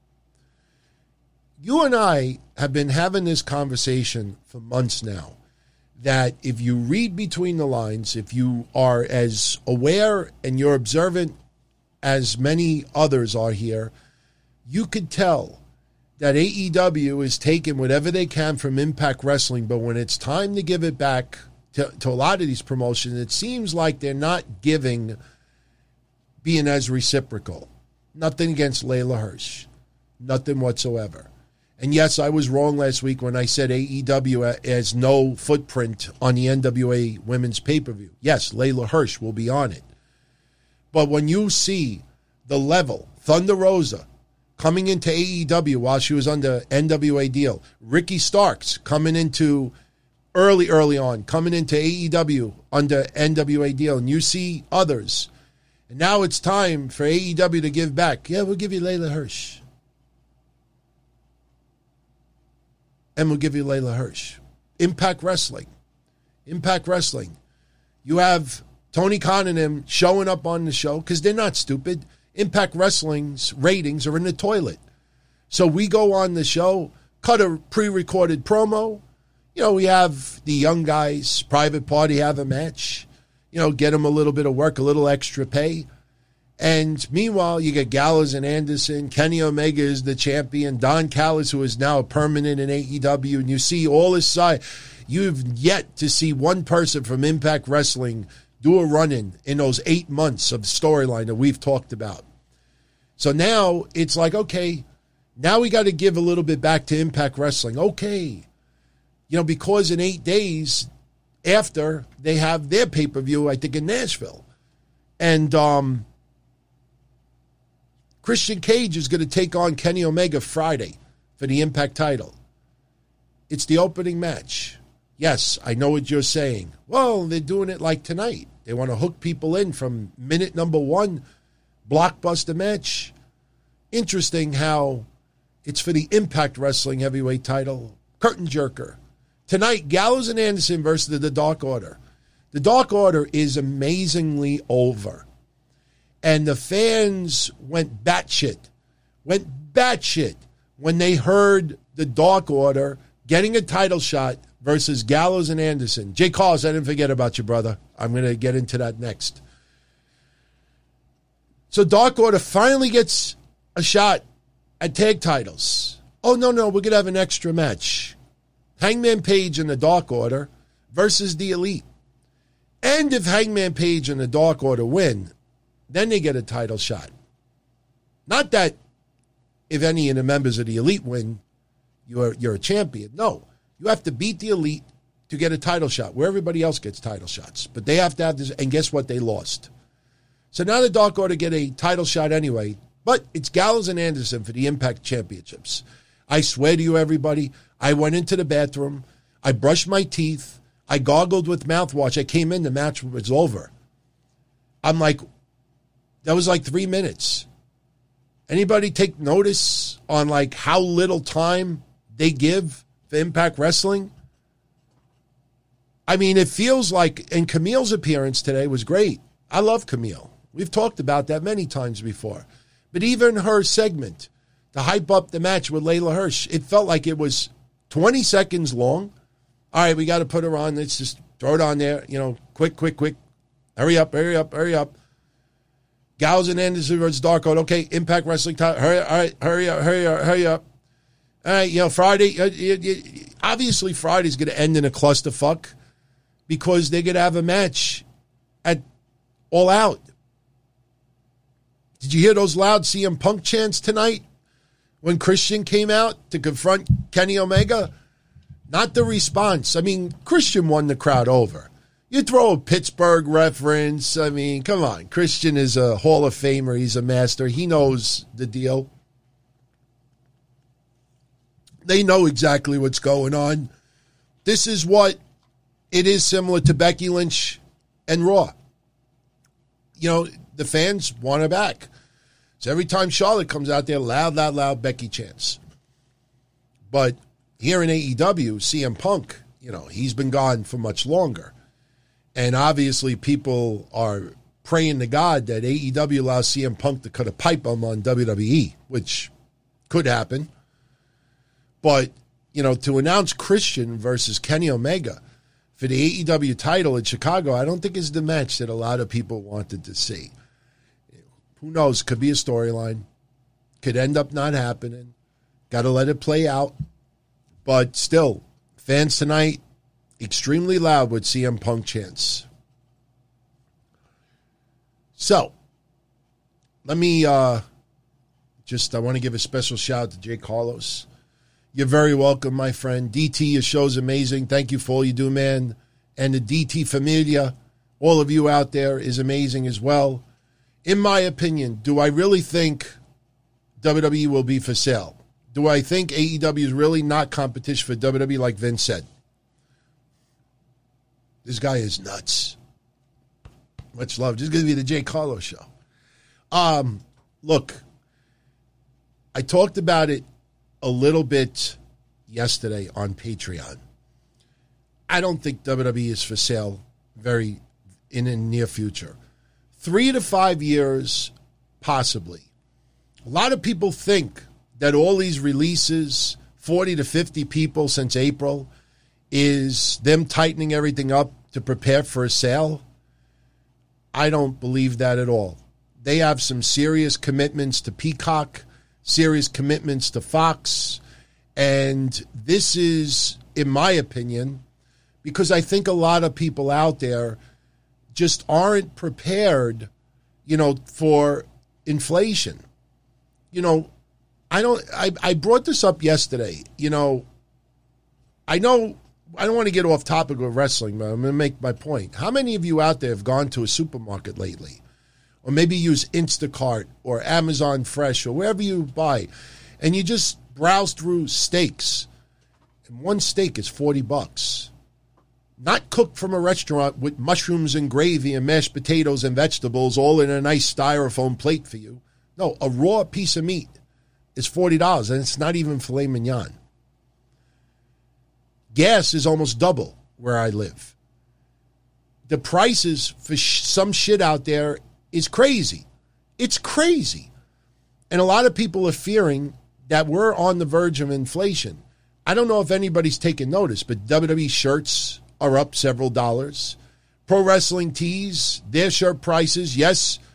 You and I have been having this conversation for months now, that if you read between the lines, if you are as aware and you're observant as many others are here, you could tell that A E W is taking whatever they can from Impact Wrestling, but when it's time to give it back to, to a lot of these promotions, it seems like they're not giving, being as reciprocal. Nothing against Layla Hirsch. Nothing whatsoever. And yes, I was wrong last week when I said A E W has no footprint on the N W A Women's Pay-Per-View. Yes, Layla Hirsch will be on it. But when you see the level, Thunder Rosa coming into A E W while she was under N W A deal, Ricky Starks coming into early, early on, coming into A E W under N W A deal, and you see others. And now it's time for A E W to give back. Yeah, we'll give you Layla Hirsch. And we'll give you Layla Hirsch. Impact Wrestling. Impact Wrestling. You have Tony Khan and him showing up on the show because they're not stupid. Impact Wrestling's ratings are in the toilet. So we go on the show, cut a pre-recorded promo. You know, we have the young guys, private party, have a match. You know, get them a little bit of work, a little extra pay. And meanwhile, you get Gallows and Anderson. Kenny Omega is the champion. Don Callis, who is now permanent in A E W. And you see all this side. You've yet to see one person from Impact Wrestling do a run-in in those eight months of storyline that we've talked about. So now it's like, okay, now we got to give a little bit back to Impact Wrestling. Okay. You know, because in eight days after, they have their pay-per-view, I think, in Nashville. And, um... Christian Cage is going to take on Kenny Omega Friday for the Impact title. It's the opening match. Yes, I know what you're saying. Well, they're doing it like tonight. They want to hook people in from minute number one, blockbuster match. Interesting how it's for the Impact Wrestling heavyweight title. Curtain jerker. Tonight, Gallows and Anderson versus the Dark Order. The Dark Order is amazingly over. And the fans went batshit, went batshit when they heard the Dark Order getting a title shot versus Gallows and Anderson. Jay Carlos, I didn't forget about you, brother. I'm going to get into that next. So Dark Order finally gets a shot at tag titles. Oh, no, no, we're going to have an extra match. Hangman Page and the Dark Order versus the Elite. And if Hangman Page and the Dark Order win, then they get a title shot. Not that if any of the members of the Elite win, you're, you're a champion. No, you have to beat the Elite to get a title shot, where everybody else gets title shots. But they have to have this, and guess what? They lost. So now the Dark Order get a title shot anyway, but it's Gallows and Anderson for the Impact Championships. I swear to you, everybody, I went into the bathroom, I brushed my teeth, I gargled with mouthwash, I came in, the match was over. I'm like, that was like three minutes. Anybody take notice on like how little time they give for Impact Wrestling? I mean, it feels like, and Camille's appearance today was great. I love Camille. We've talked about that many times before. But even her segment to hype up the match with Layla Hirsch, it felt like it was twenty seconds long. All right, we got to put her on. Let's just throw it on there. You know, quick, quick, quick. Hurry up, hurry up, hurry up. Gallows and Anderson versus Dark Order. Okay, Impact Wrestling time. Hurry, all right, hurry up, hurry up, hurry up. All right, you know, Friday, uh, obviously Friday's going to end in a clusterfuck because they're going to have a match at All Out. Did you hear those loud C M Punk chants tonight when Christian came out to confront Kenny Omega? Not the response. I mean, Christian won the crowd over. You throw a Pittsburgh reference. I mean, come on. Christian is a Hall of Famer. He's a master. He knows the deal. They know exactly what's going on. This is what it is similar to Becky Lynch and Raw. You know, the fans want her back. So every time Charlotte comes out there, loud, loud, loud Becky chants. But here in A E W, C M Punk, you know, he's been gone for much longer. And obviously people are praying to God that A E W allows C M Punk to cut a pipe bomb on W W E, which could happen. But, you know, to announce Christian versus Kenny Omega for the A E W title in Chicago, I don't think is the match that a lot of people wanted to see. Who knows? Could be a storyline. Could end up not happening. Got to let it play out. But still, fans tonight, extremely loud with C M Punk chants. So, let me uh, just, I want to give a special shout out to Jay Carlos. You're very welcome, my friend. D T, your show's amazing. Thank you for all you do, man. And the D T Familia, all of you out there, is amazing as well. In my opinion, do I really think W W E will be for sale? Do I think A E W is really not competition for W W E like Vince said? This guy is nuts. Much love. This is going to be the Jay Carlos show. Um, look, I talked about it a little bit yesterday on Patreon. I don't think W W E is for sale very in the near future. Three to five years, possibly. A lot of people think that all these releases, forty to fifty people since April, is them tightening everything up to prepare for a sale. I don't believe that at all. They have some serious commitments to Peacock, serious commitments to Fox, and this is, in my opinion, because I think a lot of people out there just aren't prepared, you know, for inflation. You know, I don't, I, I brought this up yesterday. You know, I know, I don't want to get off topic of wrestling, but I'm going to make my point. How many of you out there have gone to a supermarket lately? Or maybe use Instacart or Amazon Fresh or wherever you buy, and you just browse through steaks. And one steak is forty bucks. Not cooked from a restaurant with mushrooms and gravy and mashed potatoes and vegetables all in a nice styrofoam plate for you. No, a raw piece of meat is forty dollars, and it's not even filet mignon. Gas is almost double where I live. The prices for sh- some shit out there is crazy. It's crazy. And a lot of people are fearing that we're on the verge of inflation. I don't know if anybody's taken notice, but W W E shirts are up several dollars. Pro wrestling tees, their shirt prices, yes,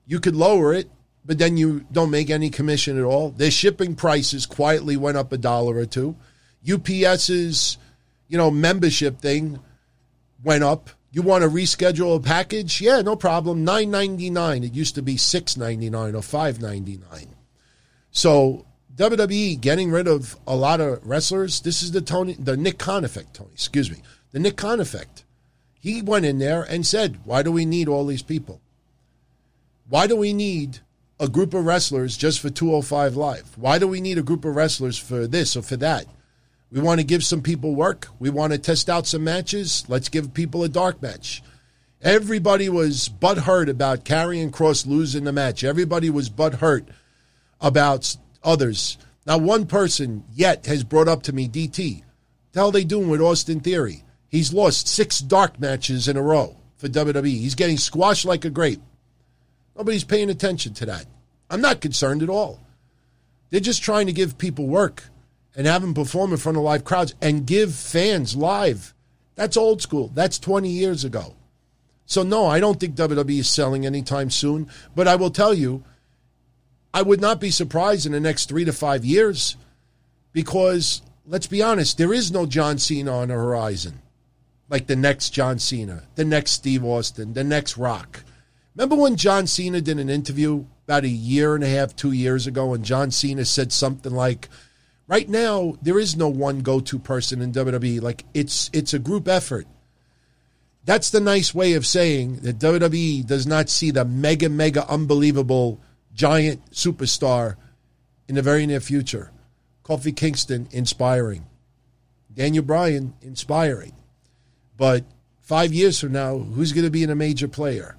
You could lower it, but then you don't make any commission at all. Their shipping prices quietly went up a dollar or two. UPS's, you know, membership thing went up. You want to reschedule a package? Yeah, no problem. nine ninety-nine. It used to be six ninety-nine or five ninety-nine. So W W E getting rid of a lot of wrestlers. This is the Tony, the Nick Khan effect, Tony. Excuse me. The Nick Khan effect. He went in there and said, why do we need all these people? Why do we need a group of wrestlers just for two oh five Live? Why do we need a group of wrestlers for this or for that? We want to give some people work. We want to test out some matches. Let's give people a dark match. Everybody was butthurt about Karrion Kross losing the match. Everybody was butthurt about others. Not one person yet has brought up to me, D T, the hell they doing with Austin Theory? He's lost six dark matches in a row for W W E. He's getting squashed like a grape. Nobody's paying attention to that. I'm not concerned at all. They're just trying to give people work and have them perform in front of live crowds and give fans live. That's old school. That's twenty years ago. So, no, I don't think W W E is selling anytime soon. But I will tell you, I would not be surprised in the next three to five years because, let's be honest, there is no John Cena on the horizon. Like the next John Cena, the next Steve Austin, the next Rock. Remember when John Cena did an interview about a year and a half, two years ago, and John Cena said something like, right now, there is no one go-to person in W W E. Like, it's it's a group effort. That's the nice way of saying that W W E does not see the mega, mega, unbelievable, giant superstar in the very near future. Kofi Kingston, inspiring. Daniel Bryan, inspiring. But five years from now, who's going to be in a major player?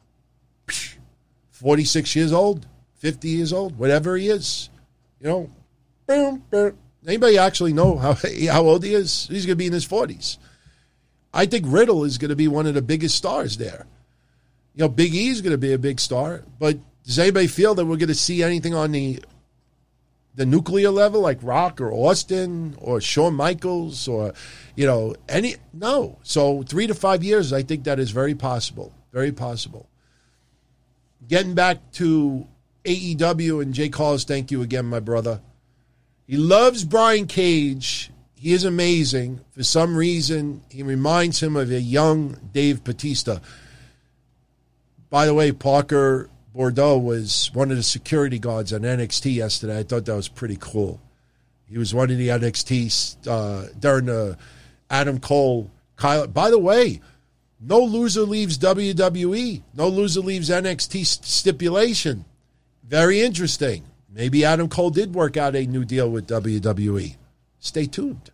forty-six years old, fifty years old, whatever he is. You know, boom, boom. Anybody actually know how, how old he is? He's going to be in his forties. I think Riddle is going to be one of the biggest stars there. You know, Big E is going to be a big star. But does anybody feel that we're going to see anything on the the nuclear level like Rock or Austin or Shawn Michaels or, you know, any? No. So three to five years, I think that is very possible. Very possible. Getting back to A E W and Jay Calls, thank you again, my brother. He loves Brian Cage. He is amazing. For some reason, he reminds him of a young Dave Bautista. By the way, Parker Bordeaux was one of the security guards on N X T yesterday. I thought that was pretty cool. He was one of the N X T uh, during the Adam Cole. Kyle. By the way, no loser leaves W W E. No loser leaves N X T stipulation. Very interesting. Maybe Adam Cole did work out a new deal with W W E. Stay tuned.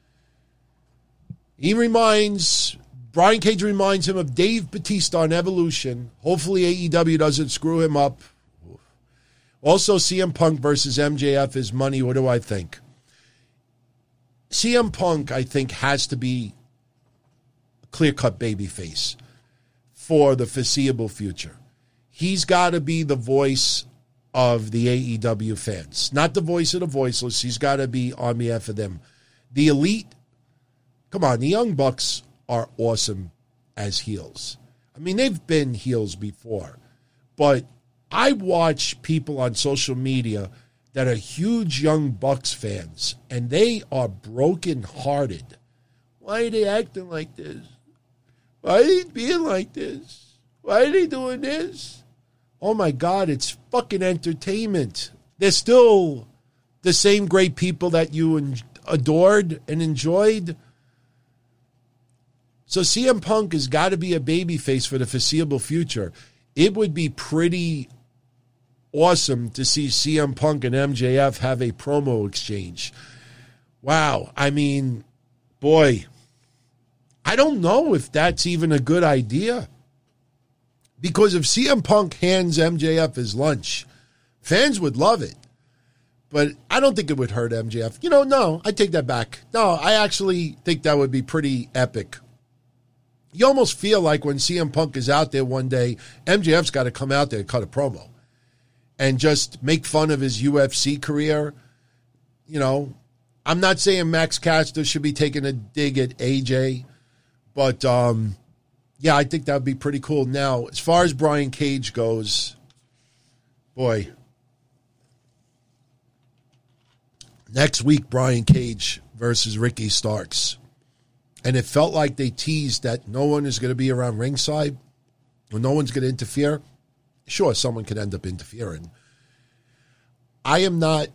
He reminds, Brian Cage reminds him of Dave Bautista on Evolution. Hopefully A E W doesn't screw him up. Also, C M Punk versus M J F is money. What do I think? C M Punk, I think, has to be a clear-cut babyface for the foreseeable future. He's got to be the voice of the A E W fans. Not the voice of the voiceless. He's got to be on behalf of them. The Elite, come on, the Young Bucks are awesome as heels. I mean, they've been heels before. But I watch people on social media that are huge Young Bucks fans, and they are broken-hearted. Why are they acting like this? Why are they being like this? Why are they doing this? Oh, my God, it's fucking entertainment. They're still the same great people that you adored and enjoyed. So C M Punk has got to be a babyface for the foreseeable future. It would be pretty awesome to see C M Punk and M J F have a promo exchange. Wow. I mean, boy, I don't know if that's even a good idea. Because if C M Punk hands M J F his lunch, fans would love it. But I don't think it would hurt M J F. You know, no, I take that back. No, I actually think that would be pretty epic. You almost feel like when C M Punk is out there one day, M J F's got to come out there and cut a promo and just make fun of his U F C career. You know, I'm not saying Max Caster should be taking a dig at A J, but um, yeah, I think that would be pretty cool. Now, as far as Brian Cage goes, Boy. Next week, Brian Cage versus Ricky Starks. And it felt like they teased that no one is going to be around ringside, or no one's going to interfere. Sure, someone could end up interfering. I am not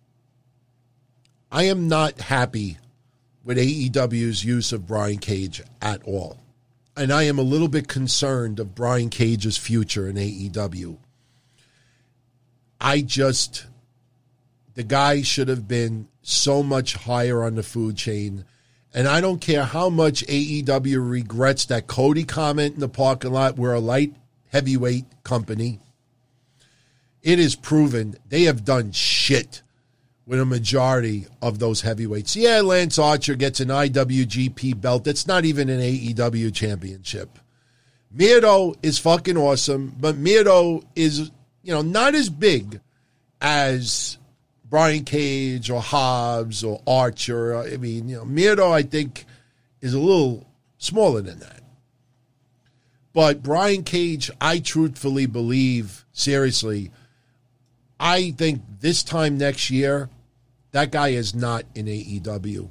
I am not happy with A E W's use of Brian Cage at all. And I am a little bit concerned of Brian Cage's future in A E W. I just, the guy should have been so much higher on the food chain. And I don't care how much A E W regrets that Cody comment in the parking lot, we're a light heavyweight company. It is proven they have done shit with a majority of those heavyweights. Yeah, Lance Archer gets an I W G P belt. That's not even an A E W championship. Miedo is fucking awesome, but Miedo is, you know, not as big as Brian Cage or Hobbs or Archer. I mean, you know, Miedo, I think, is a little smaller than that. But Brian Cage, I truthfully believe, seriously, I think this time next year, that guy is not in A E W.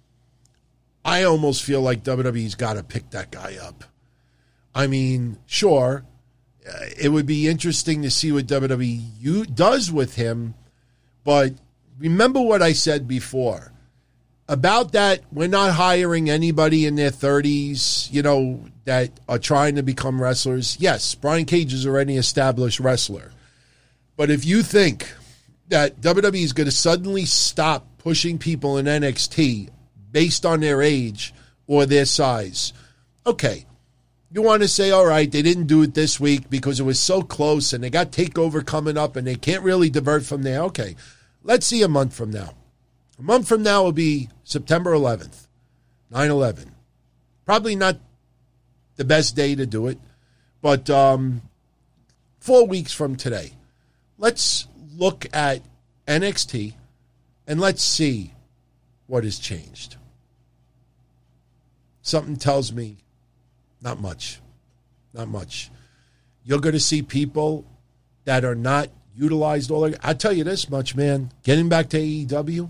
I almost feel like W W E's got to pick that guy up. I mean, sure, it would be interesting to see what W W E does with him, but remember what I said before about that. We're not hiring anybody in their thirties, you know, that are trying to become wrestlers. Yes, Brian Cage is already an established wrestler. But if you think that W W E is going to suddenly stop pushing people in N X T based on their age or their size, okay, you want to say, all right, they didn't do it this week because it was so close and they got TakeOver coming up and they can't really divert from there. Okay, let's see a month from now. A month from now will be September eleventh, nine eleven. Probably not the best day to do it, but um, four weeks from today. Let's look at N X T and let's see what has changed. Something tells me not much. Not much. You're going to see people that are not utilized all. I'll tell you this much, man. Getting back to A E W,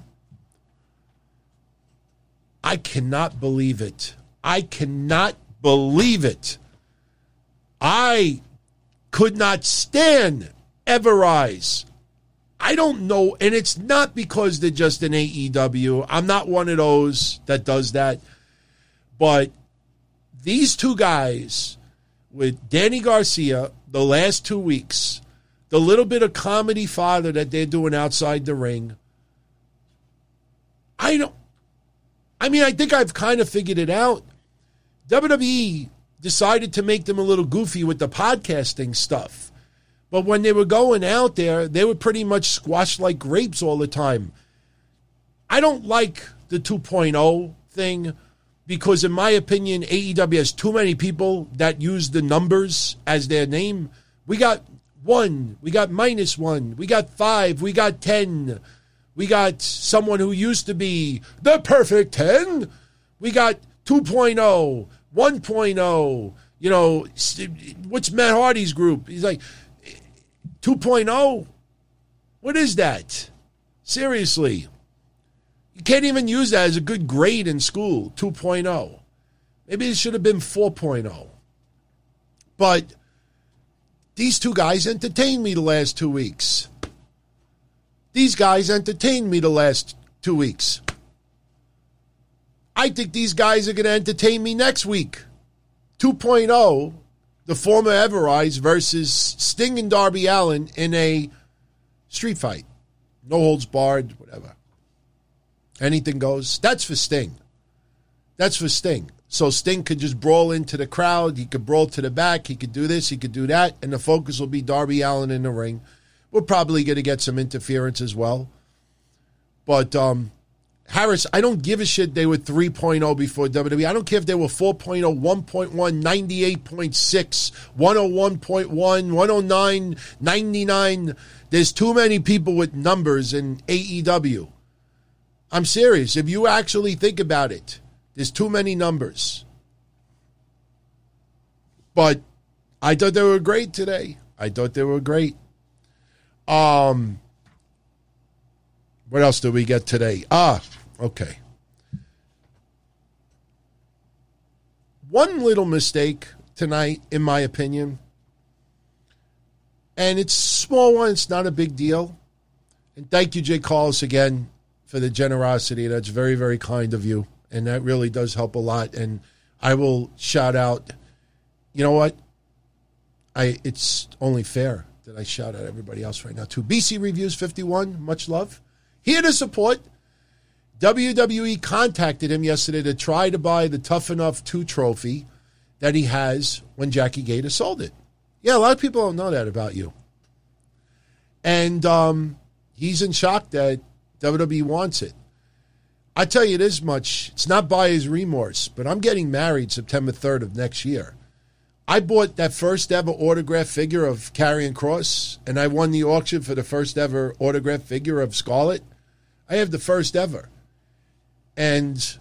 I cannot believe it. I cannot believe it. I could not stand Everrise. I don't know, and it's not because they're just an A E W. I'm not one of those that does that. But these two guys with Danny Garcia the last two weeks, the little bit of comedy father that they're doing outside the ring, I don't, I mean, I think I've kind of figured it out. W W E decided to make them a little goofy with the podcasting stuff. But when they were going out there, they were pretty much squashed like grapes all the time. I don't like the two point oh thing because, in my opinion, A E W has too many people that use the numbers as their name. We got one. We got minus one. We got five. We got ten. We got someone who used to be the perfect ten. We got two point oh, one point oh. You know, what's Matt Hardy's group? He's like, two point oh? What is that? Seriously. You can't even use that as a good grade in school, two point oh. Maybe it should have been four point oh. But these two guys entertained me the last two weeks. These guys entertained me the last two weeks. I think these guys are going to entertain me next week. two point oh, the former Everrise versus Sting and Darby Allin in a street fight. No holds barred, whatever. Anything goes. That's for Sting. That's for Sting. So Sting could just brawl into the crowd. He could brawl to the back. He could do this. He could do that. And the focus will be Darby Allin in the ring. We're probably going to get some interference as well. But um, Harris, I don't give a shit they were three point oh before W W E. I don't care if they were four point oh, one point one, ninety-eight point six, one oh one point one, one oh nine, ninety-nine. There's too many people with numbers in A E W. I'm serious. If you actually think about it, there's too many numbers. But I thought they were great today. I thought they were great. Um, what else did we get today? Ah, okay. One little mistake tonight, in my opinion, and it's a small one. It's not a big deal. And thank you, Jay Carlos, again, for the generosity. That's very, very kind of you, and that really does help a lot. And I will shout out, you know what? I It's only fair that I shout out everybody else right now, too. B C Reviews fifty-one, much love. Here to support. W W E contacted him yesterday to try to buy the Tough Enough two trophy that he has when Jackie Gator sold it. Yeah, a lot of people don't know that about you. And um, he's in shock that W W E wants it. I tell you this much, it's not buyer's remorse, but I'm getting married September third of next year. I bought that first ever autograph figure of Karrion Kross, and I won the auction for the first ever autograph figure of Scarlett. I have the first ever. And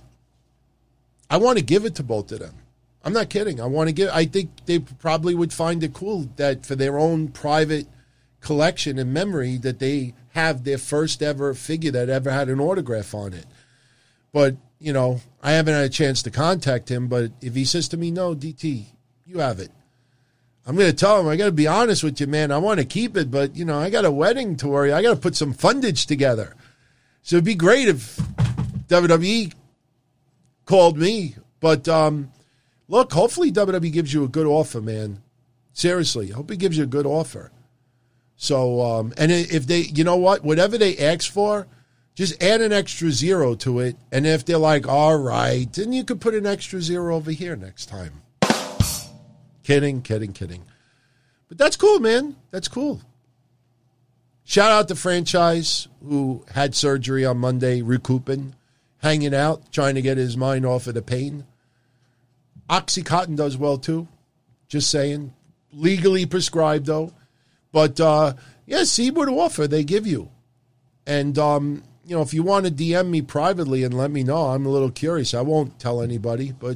I want to give it to both of them. I'm not kidding. I want to give. I think they probably would find it cool that for their own private collection and memory that they have their first ever figure that ever had an autograph on it. But, you know, I haven't had a chance to contact him. But if he says to me, no, D T, you have it, I'm going to tell him, I got to be honest with you, man. I want to keep it, but, you know, I got a wedding to worry. I got to put some fundage together. So it'd be great if W W E called me. But, um, look, hopefully W W E gives you a good offer, man. Seriously, I hope he gives you a good offer. So, um, and if they, you know what, whatever they ask for, just add an extra zero to it. And if they're like, all right, then you could put an extra zero over here next time. Kidding, kidding, kidding. But that's cool, man. That's cool. Shout out to Franchise, who had surgery on Monday, recouping, hanging out, trying to get his mind off of the pain. Oxycontin does well, too. Just saying. Legally prescribed, though. But, uh, yeah, see what offer they give you. And, um, you know, if you want to D M me privately and let me know, I'm a little curious. I won't tell anybody, but,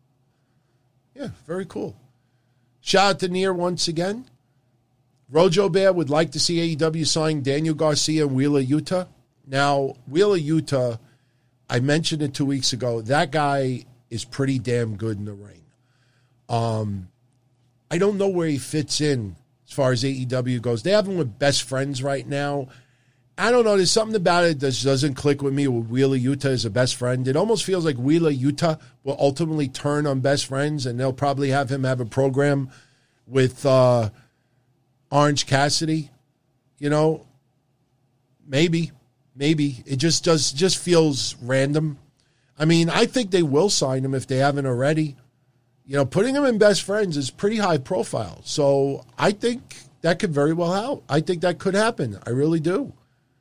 yeah, very cool. Shout out to Near once again. Rojo Bear would like to see A E W sign Daniel Garcia and Wheeler Yuta. Now, Wheeler Yuta, I mentioned it two weeks ago. That guy is pretty damn good in the ring. Um, I don't know where he fits in as far as A E W goes. They have him with Best Friends right now. I don't know. There's something about it that doesn't click with me with Wheeler Yuta as a best friend. It almost feels like Wheeler Yuta will ultimately turn on Best Friends, and they'll probably have him have a program with uh, Orange Cassidy. You know, maybe, maybe. It just does just feels random. I mean, I think they will sign him if they haven't already. You know, putting him in Best Friends is pretty high profile. So I think that could very well help. I think that could happen. I really do.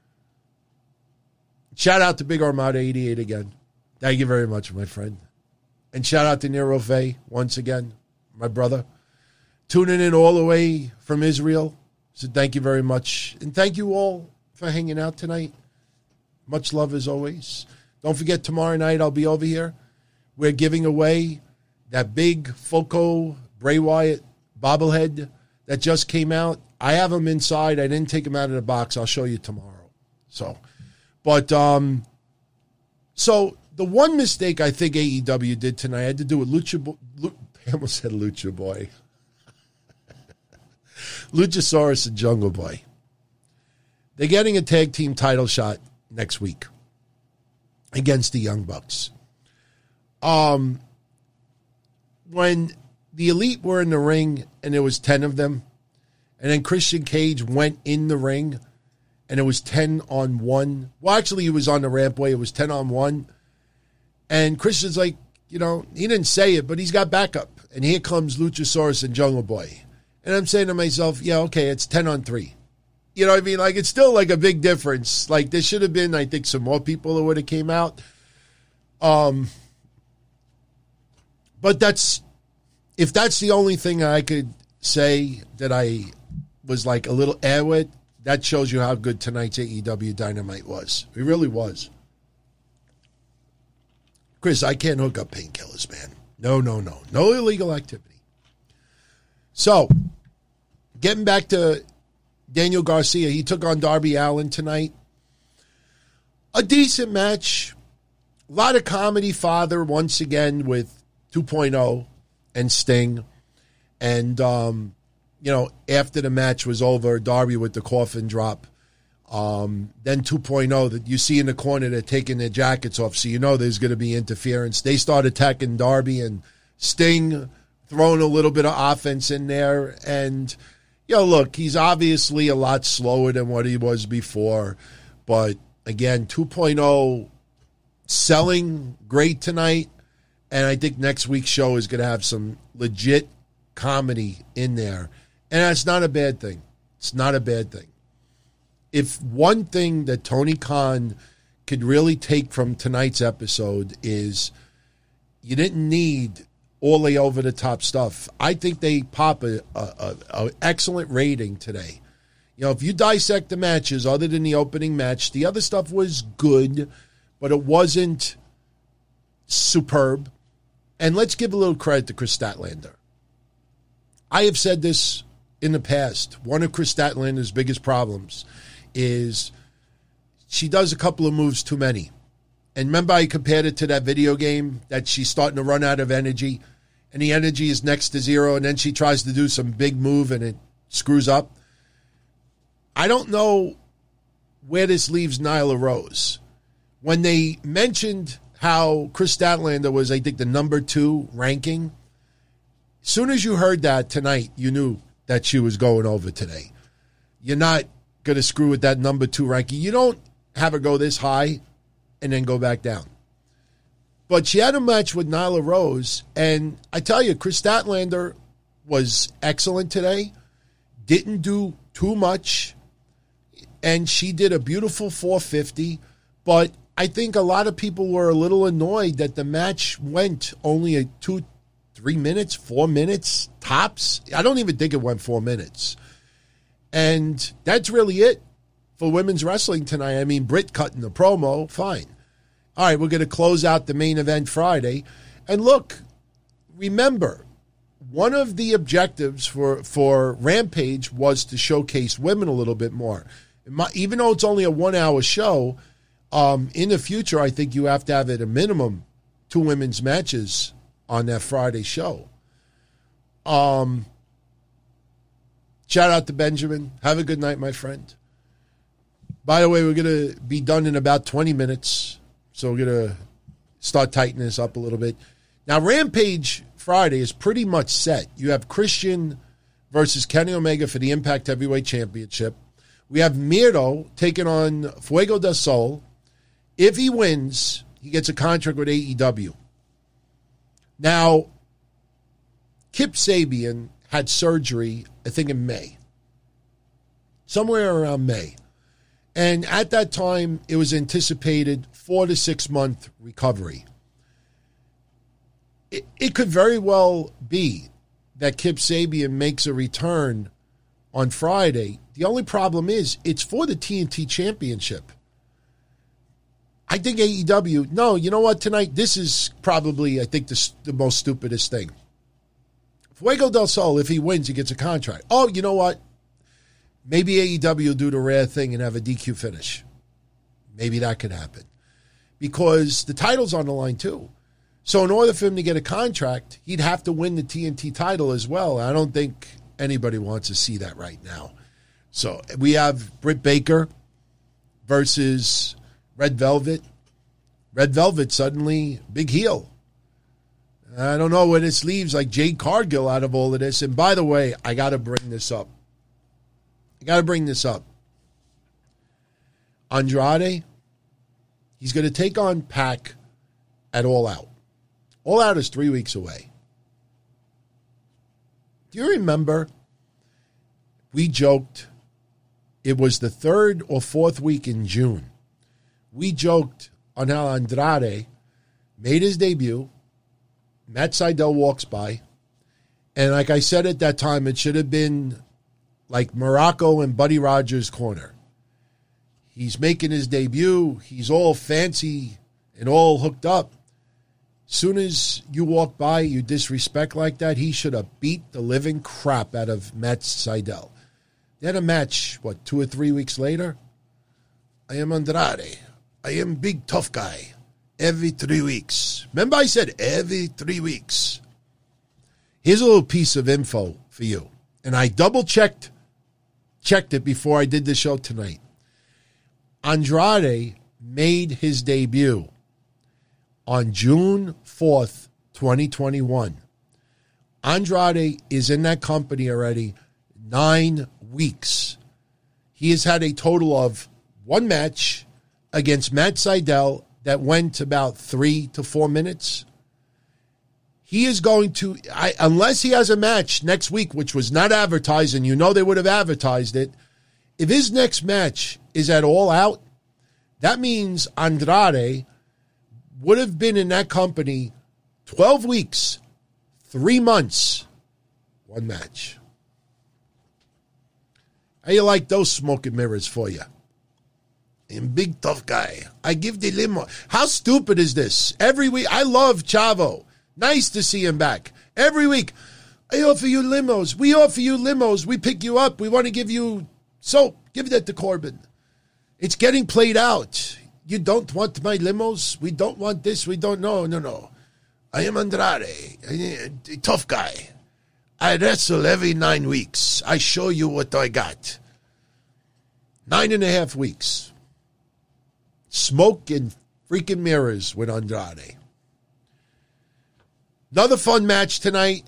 Shout out to Big Armada eighty-eight again. Thank you very much, my friend. And shout out to Nero Vey once again, my brother. Tuning in all the way from Israel. So thank you very much. And thank you all for hanging out tonight. Much love as always. Don't forget, tomorrow night I'll be over here. We're giving away that big Foco Bray Wyatt bobblehead that just came out. I have them inside. I didn't take them out of the box. I'll show you tomorrow. So... But, um, so the one mistake I think A E W did tonight had to do with Lucha Boy. Lu- I almost said Lucha Boy. Luchasaurus and Jungle Boy. They're getting a tag team title shot next week against the Young Bucks. Um, when the Elite were in the ring and there was ten of them, and then Christian Cage went in the ring, and it was ten on one. Well, actually, he was on the rampway. It was ten on one. And Christian's like, you know, he didn't say it, but he's got backup. And here comes Luchasaurus and Jungle Boy. And I'm saying to myself, yeah, okay, it's ten on three. You know what I mean? Like, it's still like a big difference. Like, there should have been, I think, some more people that would have came out. Um, But that's, if that's the only thing I could say that I was like a little air with, that shows you how good tonight's A E W Dynamite was. It really was. Chris, I can't hook up painkillers, man. No, no, no. No illegal activity. So, getting back to Daniel Garcia, he took on Darby Allin tonight. A decent match. A lot of comedy fodder once again with two point oh and Sting. And, um, you know, after the match was over, Darby with the coffin drop. Um, then two point oh that you see in the corner, they're taking their jackets off, so you know there's going to be interference. They start attacking Darby, and Sting throwing a little bit of offense in there. And, you know, look, he's obviously a lot slower than what he was before. But, again, two point oh selling great tonight. And I think next week's show is going to have some legit comedy in there. And that's not a bad thing. It's not a bad thing. If one thing that Tony Khan could really take from tonight's episode is you didn't need all the over-the-top stuff. I think they pop a, a, a excellent rating today. You know, if you dissect the matches, other than the opening match, the other stuff was good, but it wasn't superb. And let's give a little credit to Chris Statlander. I have said this in the past. One of Chris Statlander's biggest problems is she does a couple of moves too many. And remember I compared it to that video game that she's starting to run out of energy, and the energy is next to zero, and then she tries to do some big move and it screws up. I don't know where this leaves Nyla Rose. When they mentioned how Chris Statlander was, I think, the number two ranking, as soon as you heard that tonight, you knew that she was going over today. You're not going to screw with that number two ranking. You don't have her go this high and then go back down. But she had a match with Nyla Rose, and I tell you, Chris Statlander was excellent today, didn't do too much, and she did a beautiful four fifty, but I think a lot of people were a little annoyed that the match went only a two, three minutes, four minutes, tops. I don't even think it went four minutes. And that's really it for women's wrestling tonight. I mean, Britt cutting the promo, fine. All right, we're going to close out the main event Friday. And look, remember, one of the objectives for, for Rampage was to showcase women a little bit more. Even though it's only a one-hour show, um, in the future, I think you have to have at a minimum two women's matches on that Friday show. Um... Shout out to Benjamin. Have a good night, my friend. By the way, we're going to be done in about twenty minutes, so we're going to start tightening this up a little bit. Now, Rampage Friday is pretty much set. You have Christian versus Kenny Omega for the Impact Heavyweight Championship. We have Miro taking on Fuego del Sol. If he wins, he gets a contract with A E W. Now, Kip Sabian had surgery, I think, in May. Somewhere around May. And at that time, it was anticipated four to six month recovery. It, it could very well be that Kip Sabian makes a return on Friday. The only problem is it's for the T N T Championship. I think A E W, no, you know what, tonight, this is probably, I think, the, the most stupidest thing. Fuego del Sol, if he wins, he gets a contract. Oh, you know what? Maybe A E W will do the rare thing and have a D Q finish. Maybe that could happen. Because the title's on the line, too. So in order for him to get a contract, he'd have to win the T N T title as well. I don't think anybody wants to see that right now. So we have Britt Baker versus Red Velvet. Red Velvet suddenly big heel. I don't know where this leaves, like Jade Cargill out of all of this. And by the way, I got to bring this up. I got to bring this up. Andrade, he's going to take on Pac at All Out. All Out is three weeks away. Do you remember we joked it was the third or fourth week in June. We joked on how Andrade made his debut. Matt Sydal walks by. And like I said at that time, it should have been like Morocco and Buddy Rogers' corner. He's making his debut. He's all fancy and all hooked up. Soon as you walk by, you disrespect like that, he should have beat the living crap out of Matt Sydal. They had a match, what, two or three weeks later? I am Andrade. I am big tough guy. Every three weeks. Remember I said every three weeks. Here's a little piece of info for you. And I double-checked checked it before I did the show tonight. Andrade made his debut on June fourth, twenty twenty-one. Andrade is in that company already nine weeks. He has had a total of one match against Matt Sydal that went about three to four minutes. He is going to, I, unless he has a match next week, which was not advertised, and you know they would have advertised it, if his next match is at All Out, that means Andrade would have been in that company twelve weeks, three months, one match. How you like those smoke and mirrors for you? And big tough guy. I give the limo. How stupid is this? Every week, I love Chavo. Nice to see him back. Every week, I offer you limos. We offer you limos. We pick you up. We want to give you soap. Give that to Corbin. It's getting played out. You don't want my limos? We don't want this. We don't know. No, no. I am Andrade. A tough guy. I wrestle every nine weeks. I show you what I got. Nine and a half weeks. Smoke and freaking mirrors with Andrade. Another fun match tonight.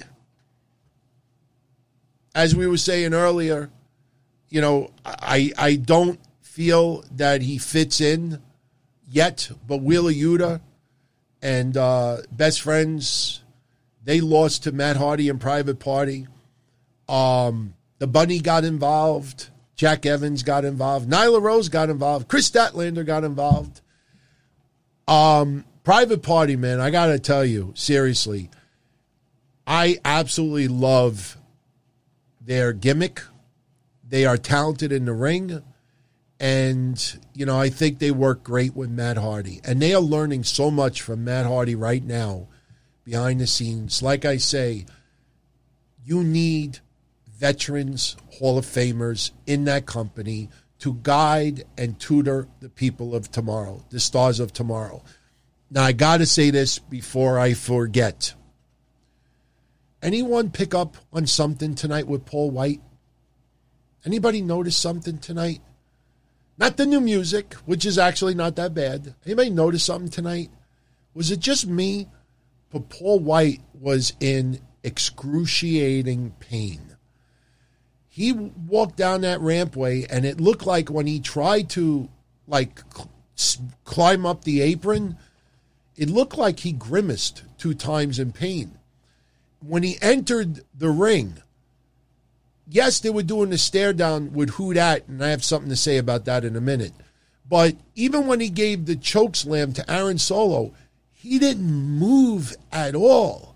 As we were saying earlier, you know, I I don't feel that he fits in yet, but Wheeler Yuta and uh, Best Friends, they lost to Matt Hardy and Private Party. Um, the Bunny got involved. Jack Evans got involved. Nyla Rose got involved. Chris Statlander got involved. Um, Private Party, man, I got to tell you, seriously, I absolutely love their gimmick. They are talented in the ring. And, you know, I think they work great with Matt Hardy. And they are learning so much from Matt Hardy right now behind the scenes. Like I say, you need veterans, Hall of Famers in that company to guide and tutor the people of tomorrow, the stars of tomorrow. Now, I got to say this before I forget. Anyone pick up on something tonight with Paul White? Anybody notice something tonight? Not the new music, which is actually not that bad. Anybody notice something tonight? Was it just me? But Paul White was in excruciating pain. He walked down that rampway, and it looked like when he tried to, like, climb up the apron, it looked like he grimaced two times in pain. When he entered the ring, yes, they were doing the stare down with Who Dat, and I have something to say about that in a minute. But even when he gave the choke slam to Aaron Solo, he didn't move at all.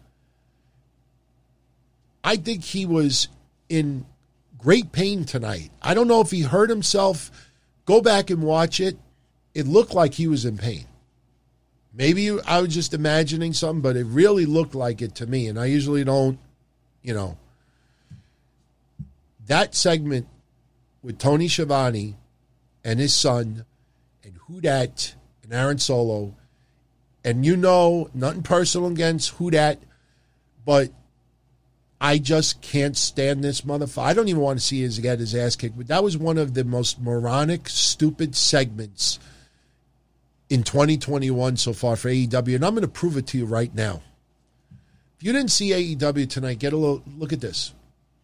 I think he was in great pain tonight. I don't know if he hurt himself. Go back and watch it. It looked like he was in pain. Maybe I was just imagining something, but it really looked like it to me. And I usually don't, you know. That segment with Tony Schiavone and his son and Who Dat and Aaron Solo, and you know, nothing personal against Who Dat, but I just can't stand this motherfucker. I don't even want to see his get his ass kicked, but that was one of the most moronic, stupid segments in twenty twenty-one so far for A E W, and I'm going to prove it to you right now. If you didn't see A E W tonight, get a little look at this.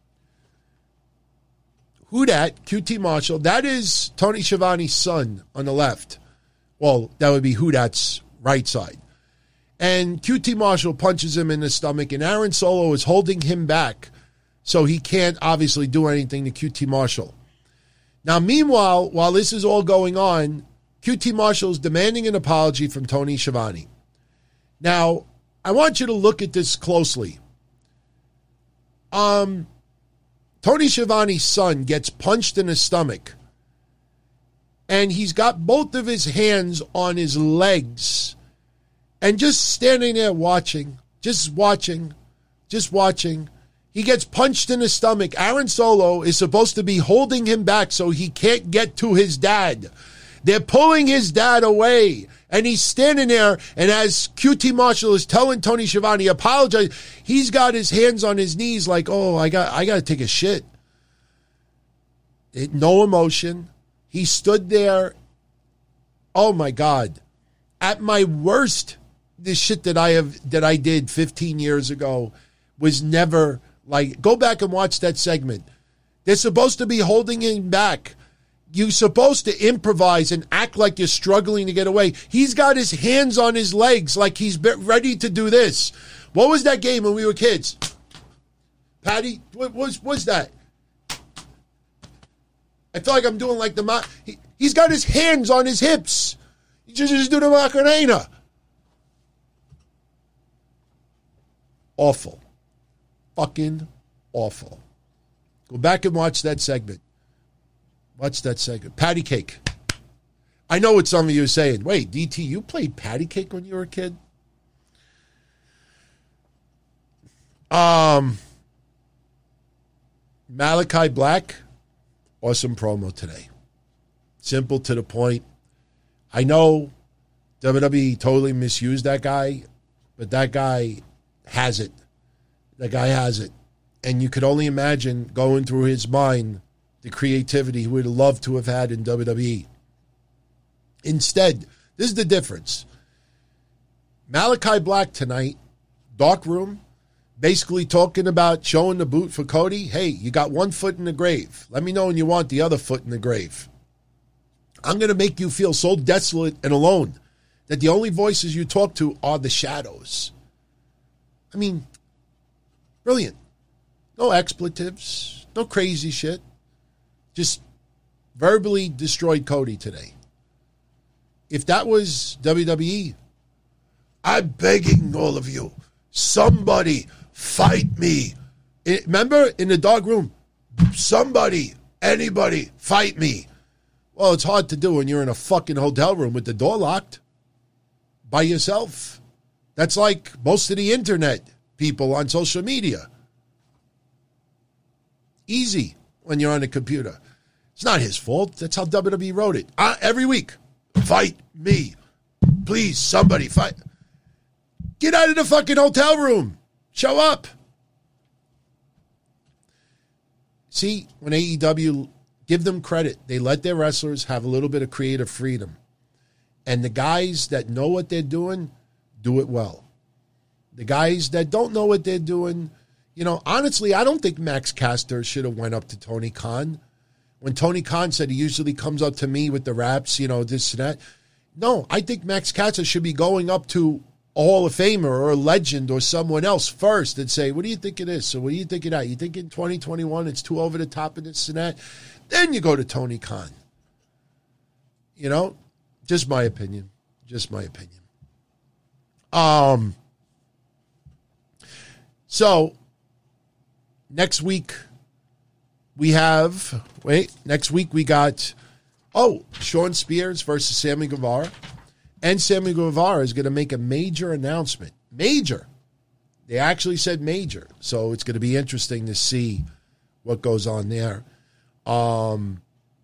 Who Dat, Q T Marshall, that is Tony Schiavone's son on the left. Well, that would be Who Dat's right side. And Q T Marshall punches him in the stomach, and Aaron Solo is holding him back, so he can't obviously do anything to Q T Marshall. Now, meanwhile, while this is all going on, Q T Marshall is demanding an apology from Tony Schiavone. Now, I want you to look at this closely. Um, Tony Schiavone's son gets punched in the stomach, and he's got both of his hands on his legs and just standing there watching, just watching, just watching. He gets punched in the stomach. Aaron Solo is supposed to be holding him back so he can't get to his dad. They're pulling his dad away. And he's standing there, and as Q T Marshall is telling Tony Schiavone, apologize, he's got his hands on his knees like, oh, I got I got to take a shit. It, no emotion. He stood there. Oh, my God. At my worst, this shit that I have that I did fifteen years ago was never like, go back and watch that segment. They're supposed to be holding him back. You're supposed to improvise and act like you're struggling to get away. He's got his hands on his legs like he's ready to do this. What was that game when we were kids? Patty, what was what's that? I feel like I'm doing like the... Ma- he, he's got his hands on his hips. You just, just do the Macarena. Awful. Fucking awful. Go back and watch that segment. Watch that segment. Patty cake. I know what some of you are saying. Wait, D T, you played patty cake when you were a kid? Um, Malachi Black, awesome promo today. Simple, to the point. I know W W E totally misused that guy, but that guy has it. That guy has it. And you could only imagine going through his mind the creativity he would have loved to have had in W W E. Instead, this is the difference. Malachi Black tonight, Dark Room, basically talking about showing the boot for Cody. Hey, you got one foot in the grave. Let me know when you want the other foot in the grave. I'm going to make you feel so desolate and alone that the only voices you talk to are the shadows. I mean, brilliant. No expletives, no crazy shit. Just verbally destroyed Cody today. If that was W W E, I'm begging all of you, somebody fight me. It, remember in the dog room, somebody, anybody, fight me. Well, it's hard to do when you're in a fucking hotel room with the door locked by yourself. That's like most of the internet people on social media. Easy when you're on a computer. It's not his fault. That's how W W E wrote it. Uh, every week, fight me. Please, somebody fight. Get out of the fucking hotel room. Show up. See, when A E W, give them credit. They let their wrestlers have a little bit of creative freedom. And the guys that know what they're doing, do it well. The guys that don't know what they're doing, you know, honestly, I don't think Max Caster should have went up to Tony Khan. When Tony Khan said he usually comes up to me with the raps, you know, this and that. No, I think Max Caster should be going up to a Hall of Famer or a legend or someone else first and say, what do you think of this? So what do you think of that? You think in twenty twenty-one it's too over the top of this and that? Then you go to Tony Khan. You know, just my opinion. Just my opinion. Um. So, next week, we have, wait, next week we got, oh, Shawn Spears versus Sammy Guevara. And Sammy Guevara is going to make a major announcement. Major. They actually said major. So it's going to be interesting to see what goes on there. Um,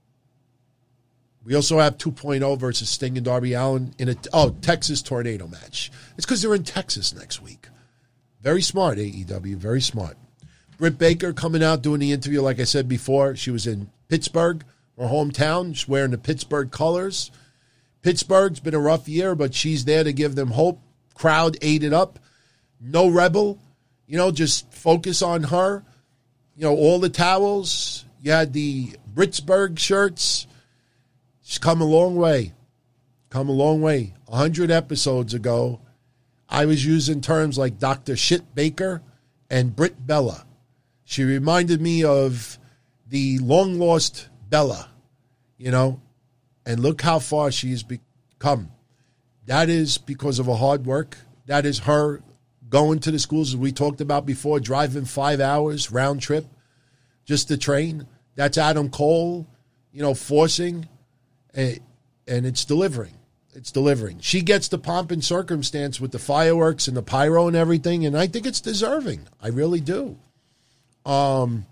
we also have two point oh versus Sting and Darby Allin in a, oh, Texas Tornado match. It's because they're in Texas next week. Very smart, A E W, very smart. Britt Baker coming out doing the interview, like I said before. She was in Pittsburgh, her hometown. She's wearing the Pittsburgh colors. Pittsburgh's been a rough year, but she's there to give them hope. Crowd ate it up. No Rebel. You know, just focus on her. You know, all the towels. You had the Britsburg shirts. She's come a long way. Come a long way. A hundred episodes ago, I was using terms like Doctor Shit Baker and Britt Bella. She reminded me of the long-lost Bella, you know, and look how far she's become. That is because of her hard work. That is her going to the schools, as we talked about before, driving five hours round trip just to train. That's Adam Cole, you know, forcing, and it's delivering. It's delivering. She gets the pomp and circumstance with the fireworks and the pyro and everything, and I think it's deserving. I really do. Um,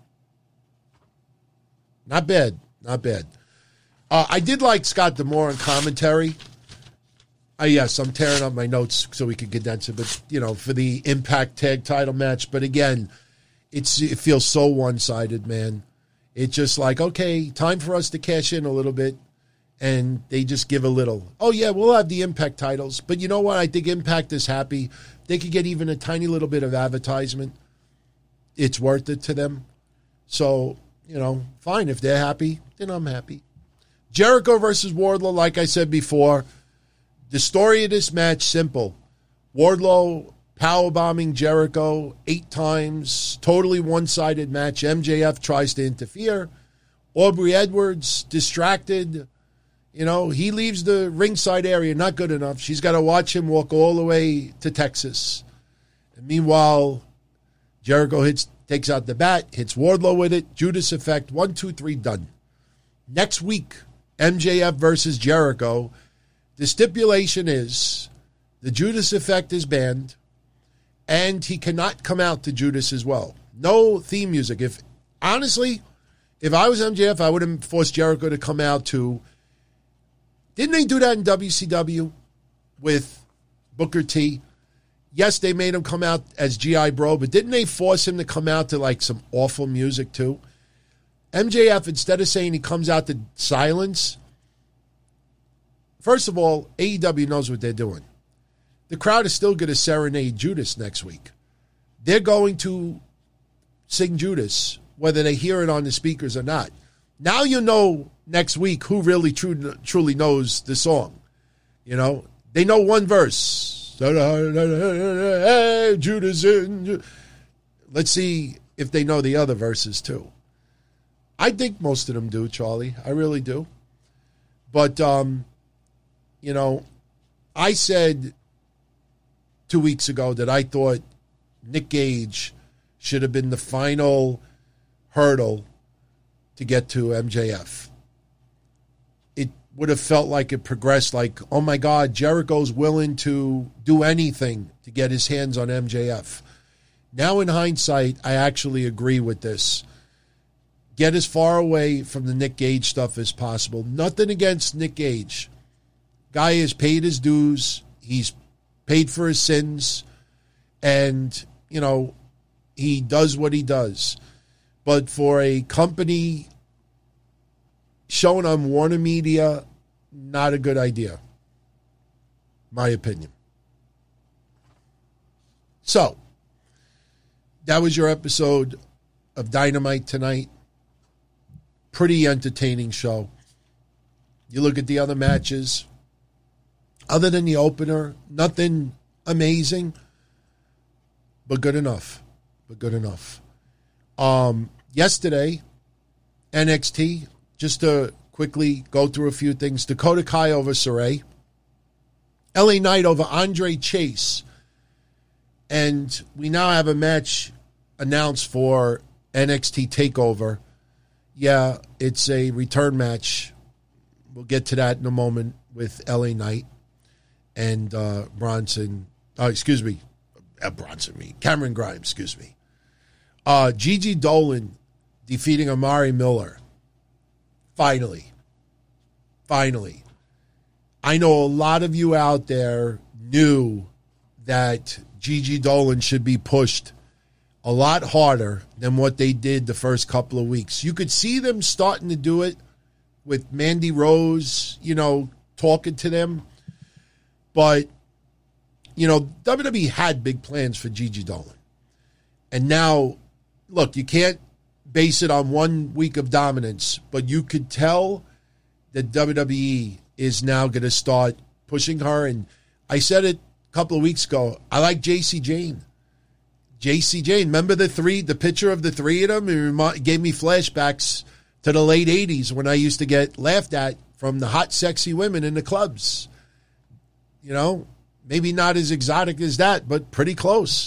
not bad. Not bad. Uh, I did like Scott D'Amore in commentary. Uh, yes, I'm tearing up my notes so we could condense it, but, you know, for the Impact Tag title match. But again, it's it feels so one-sided, man. It's just like, okay, time for us to cash in a little bit, and they just give a little. Oh, yeah, we'll have the Impact titles. But you know what? I think Impact is happy. They could get even a tiny little bit of advertisement. It's worth it to them. So, you know, fine. If they're happy, then I'm happy. Jericho versus Wardlow, like I said before, the story of this match, simple. Wardlow powerbombing Jericho eight times, totally one-sided match. M J F tries to interfere. Aubrey Edwards, distracted. You know, he leaves the ringside area, not good enough. She's got to watch him walk all the way to Texas. And meanwhile, Jericho hits, takes out the bat, hits Wardlow with it. Judas effect, one, two, three, done. Next week, M J F versus Jericho. The stipulation is the Judas effect is banned, and he cannot come out to Judas as well. No theme music. If honestly, if I was M J F, I would have forced Jericho to come out to. Didn't they do that in W C W with Booker T? Yes, they made him come out as G I Bro, but didn't they force him to come out to like some awful music too? M J F, instead of saying he comes out to silence, first of all, A E W knows what they're doing. The crowd is still going to serenade Judas next week. They're going to sing Judas, whether they hear it on the speakers or not. Now you know next week who really true, truly knows the song. You know, they know one verse. Hey, Judas in. Let's see if they know the other verses too. I think most of them do, Charlie. I really do. But, um, you know, I said two weeks ago that I thought Nick Gage should have been the final hurdle to get to M J F. It would have felt like it progressed like, oh, my God, Jericho's willing to do anything to get his hands on M J F. Now, in hindsight, I actually agree with this. Get as far away from the Nick Gage stuff as possible. Nothing against Nick Gage. Guy has paid his dues. He's paid for his sins. And, you know, he does what he does. But for a company shown on Warner Media, not a good idea. My opinion. So, that was your episode of Dynamite tonight. Pretty entertaining show. You look at the other matches. Other than the opener, nothing amazing, but good enough. But good enough. Um, yesterday, N X T, just to quickly go through a few things. Dakota Kai over Saray. L A Knight over Andre Chase. And we now have a match announced for N X T TakeOver. Yeah, it's a return match. We'll get to that in a moment with L A Knight and uh, Bronson. Oh, excuse me. Uh, Bronson, me. Cameron Grimes, excuse me. Uh, Gigi Dolan defeating Amari Miller. Finally. Finally. I know a lot of you out there knew that Gigi Dolan should be pushed a lot harder than what they did the first couple of weeks. You could see them starting to do it with Mandy Rose, you know, talking to them. But, you know, W W E had big plans for Gigi Dolan. And now, look, you can't base it on one week of dominance, but you could tell that W W E is now going to start pushing her. And I said it a couple of weeks ago, I like J C Jane. J C Jane, remember the three, the picture of the three of them? It remi- gave me flashbacks to the late eighties when I used to get laughed at from the hot, sexy women in the clubs. You know, maybe not as exotic as that, but pretty close.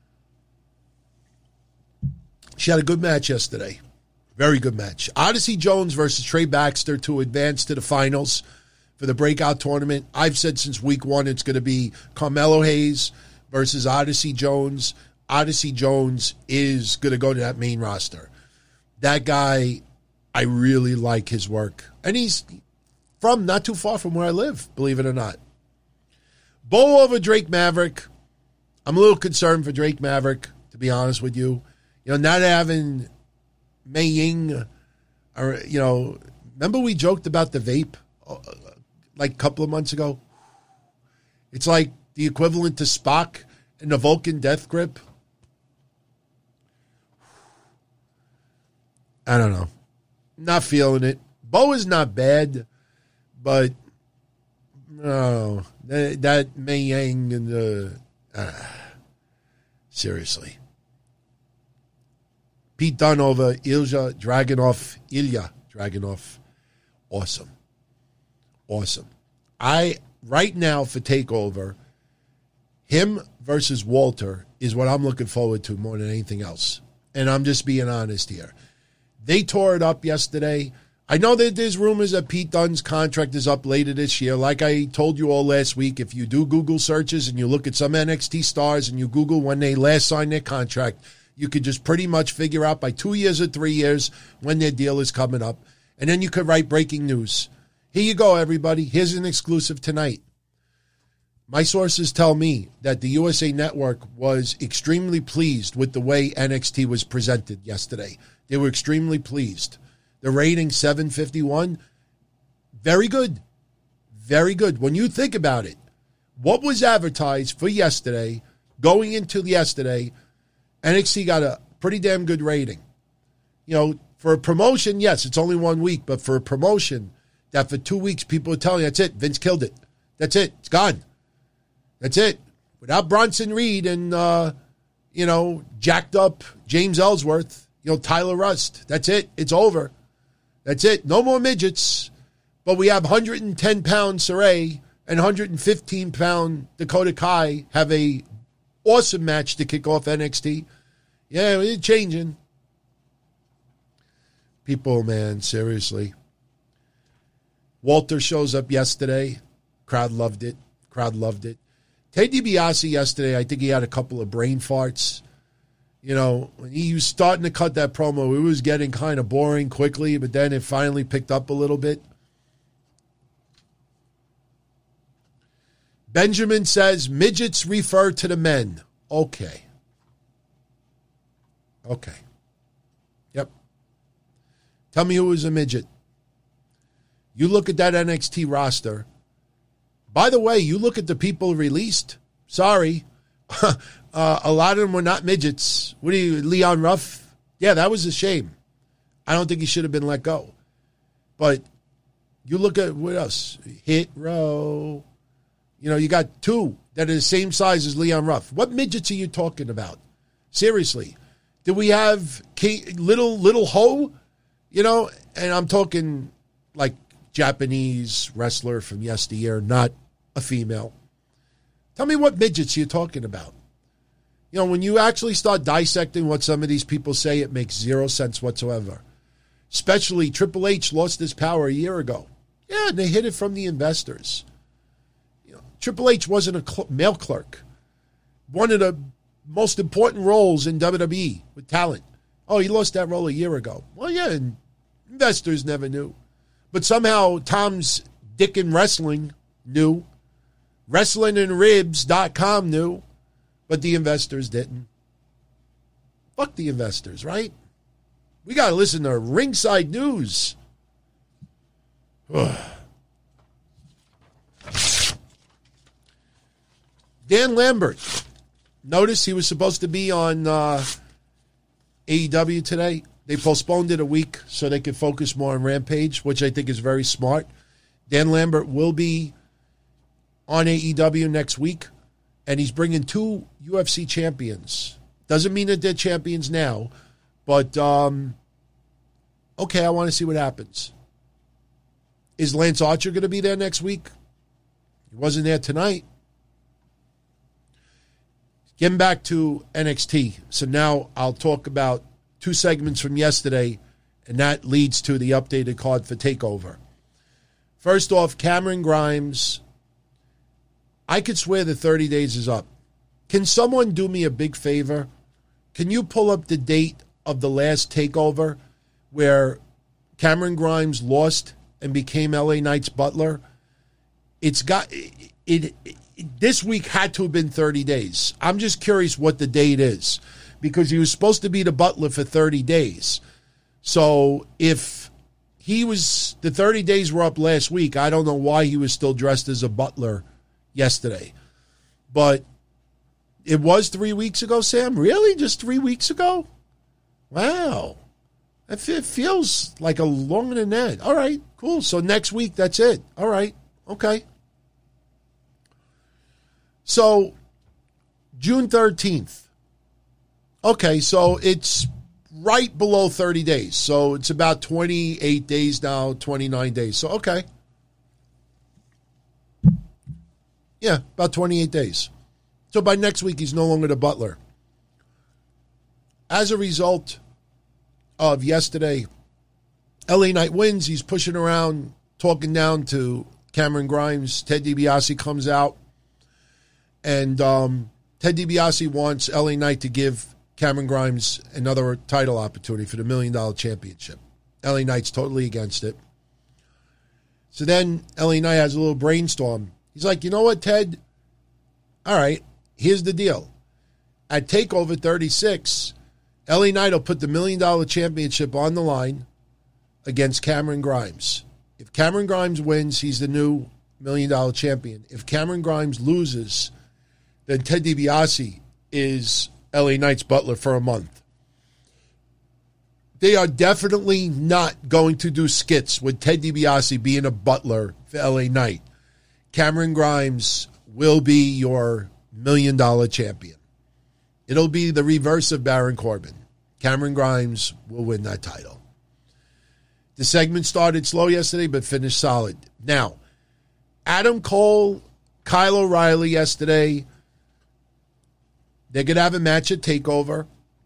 She had a good match yesterday. Very good match. Odyssey Jones versus Trey Baxter to advance to the finals for the breakout tournament. I've said since week one it's going to be Carmelo Hayes versus Odyssey Jones. Odyssey Jones is going to go to that main roster. That guy, I really like his work. And he's from not too far from where I live, believe it or not. Bo over Drake Maverick. I'm a little concerned for Drake Maverick, to be honest with you. You know, not having Mei Ying, or, you know, remember we joked about the vape uh, like a couple of months ago? It's like the equivalent to Spock and the Vulcan death grip. I don't know. Not feeling it. Bo is not bad, but no, that, that Mei Yang and the uh, seriously. Pete Dunne over Ilya Dragunov. Ilya Dragunov. Awesome. Awesome. I, right now for TakeOver, him versus Walter is what I'm looking forward to more than anything else. And I'm just being honest here. They tore it up yesterday. I know that there's rumors that Pete Dunne's contract is up later this year. Like I told you all last week, if you do Google searches and you look at some N X T stars and you Google when they last signed their contract, you could just pretty much figure out by two years or three years when their deal is coming up. And then you could write breaking news. Here you go, everybody. Here's an exclusive tonight. My sources tell me that the U S A Network was extremely pleased with the way N X T was presented yesterday. They were extremely pleased. The rating, seven fifty-one, very good. Very good. When you think about it, what was advertised for yesterday, going into yesterday, N X T got a pretty damn good rating. You know, for a promotion, yes, it's only one week, but for a promotion that for two weeks people are telling you, that's it, Vince killed it. That's it, it's gone. That's it. Without Bronson Reed and, uh, you know, jacked up James Ellsworth, you know, Tyler Rust. That's it. It's over. That's it. No more midgets. But we have one hundred ten pound Saray and one hundred fifteen pound Dakota Kai have a awesome match to kick off N X T. Yeah, it's changing. People, man, seriously. Walter shows up yesterday. Crowd loved it. Crowd loved it. Ted DiBiase yesterday, I think he had a couple of brain farts. You know, when he was starting to cut that promo, it was getting kind of boring quickly, but then it finally picked up a little bit. Benjamin says, midgets refer to the men. Okay. Okay. Yep. Tell me who was a midget. You look at that N X T roster. By the way, you look at the people released. Sorry. uh, a lot of them were not midgets. What are you, Leon Ruff? Yeah, that was a shame. I don't think he should have been let go. But you look at what else? Hit Row. You know, you got two that are the same size as Leon Ruff. What midgets are you talking about? Seriously. Did we have King, little, little Ho? You know, and I'm talking like Japanese wrestler from yesteryear, not a female. Tell me what midgets you're talking about. You know, when you actually start dissecting what some of these people say, it makes zero sense whatsoever. Especially Triple H lost his power a year ago. Yeah, and they hid it from the investors. You know, Triple H wasn't a cl- mail clerk. One of the most important roles in W W E with talent. Oh, he lost that role a year ago. Well, yeah, and investors never knew. But somehow Tom's Dick and Wrestling knew. Wrestling and Ribs dot com knew. But the investors didn't. Fuck the investors, right? We got to listen to Ringside News. Dan Lambert. Notice he was supposed to be on uh, A E W today. They postponed it a week so they could focus more on Rampage, which I think is very smart. Dan Lambert will be on A E W next week, and he's bringing two U F C champions. Doesn't mean that they're champions now, but um, okay, I want to see what happens. Is Lance Archer going to be there next week? He wasn't there tonight. Getting back to N X T. So now I'll talk about two segments from yesterday, and that leads to the updated card for TakeOver. First off, Cameron Grimes. I could swear the thirty days is up. Can someone do me a big favor? can you pull up the date of the last takeover where Cameron Grimes lost and became L A Knight's butler? It's got it, it, it. This week had to have been thirty days. I'm just curious what the date is because he was supposed to be the butler for thirty days. So if he was, the thirty days were up last week, I don't know why he was still dressed as a butler yesterday. But it was three weeks ago, Sam? Really? Just three weeks ago? Wow. It feels like a longer than that. All right, cool. So next week, that's it. All right, okay. So June thirteenth. Okay, so it's right below thirty days. So it's about twenty-eight days now, twenty-nine days. So, okay. Yeah, about twenty-eight days. So by next week, he's no longer the butler. As a result of yesterday, L A Knight wins. He's pushing around, talking down to Cameron Grimes. Ted DiBiase comes out, and um, Ted DiBiase wants L A Knight to give Cameron Grimes another title opportunity for the Million Dollar Championship. L A Knight's totally against it. So then L A Knight has a little brainstorm. He's like, you know what, Ted? All right, here's the deal. At TakeOver thirty-six, L A Knight will put the Million Dollar Championship on the line against Cameron Grimes. If Cameron Grimes wins, he's the new Million Dollar Champion. If Cameron Grimes loses, then Ted DiBiase is L A Knight's butler for a month. They are definitely not going to do skits with Ted DiBiase being a butler for L A Knight. Cameron Grimes will be your Million Dollar Champion. It'll be the reverse of Baron Corbin. Cameron Grimes will win that title. The segment started slow yesterday, but finished solid. Now, Adam Cole, Kyle O'Reilly yesterday, they're going to have a match at TakeOver.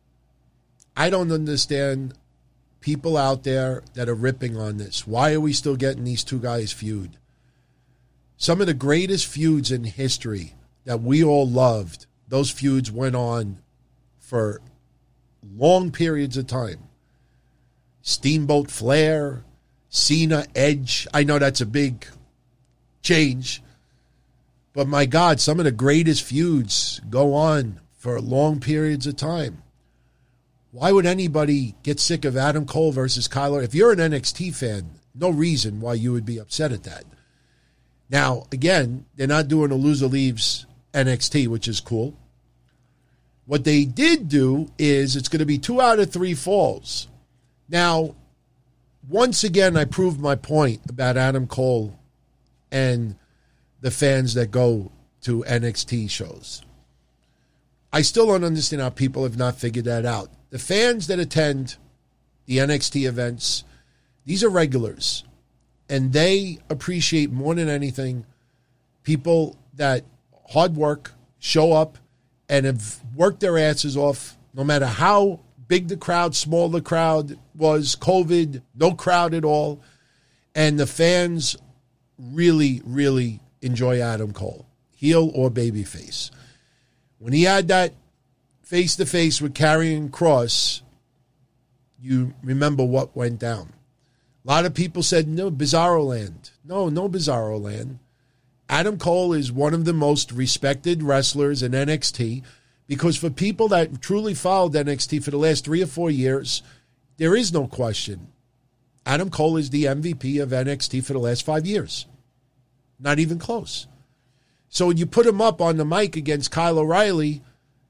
I don't understand people out there that are ripping on this. Why are we still getting these two guys feud? Some of the greatest feuds in history that we all loved, those feuds went on for long periods of time. Steamboat Flair, Cena, Edge. I know that's a big change. But my God, some of the greatest feuds go on for long periods of time. Why would anybody get sick of Adam Cole versus Kyler? If you're an N X T fan, no reason why you would be upset at that. Now, again, they're not doing a loser leaves N X T, which is cool. What they did do is it's going to be two out of three falls. Now, once again, I proved my point about Adam Cole and the fans that go to N X T shows. I still don't understand how people have not figured that out. The fans that attend the N X T events, these are regulars, and they appreciate more than anything people that hard work, show up, and have worked their asses off, no matter how big the crowd, small the crowd was, COVID, no crowd at all, and the fans really, really enjoy Adam Cole, heel or babyface. When he had that face-to-face with Karrion Kross, you remember what went down. A lot of people said, no, Bizarro Land. No, no Bizarro Land. Adam Cole is one of the most respected wrestlers in N X T because for people that truly followed N X T for the last three or four years, there is no question. Adam Cole is the M V P of N X T for the last five years. Not even close. So when you put him up on the mic against Kyle O'Reilly,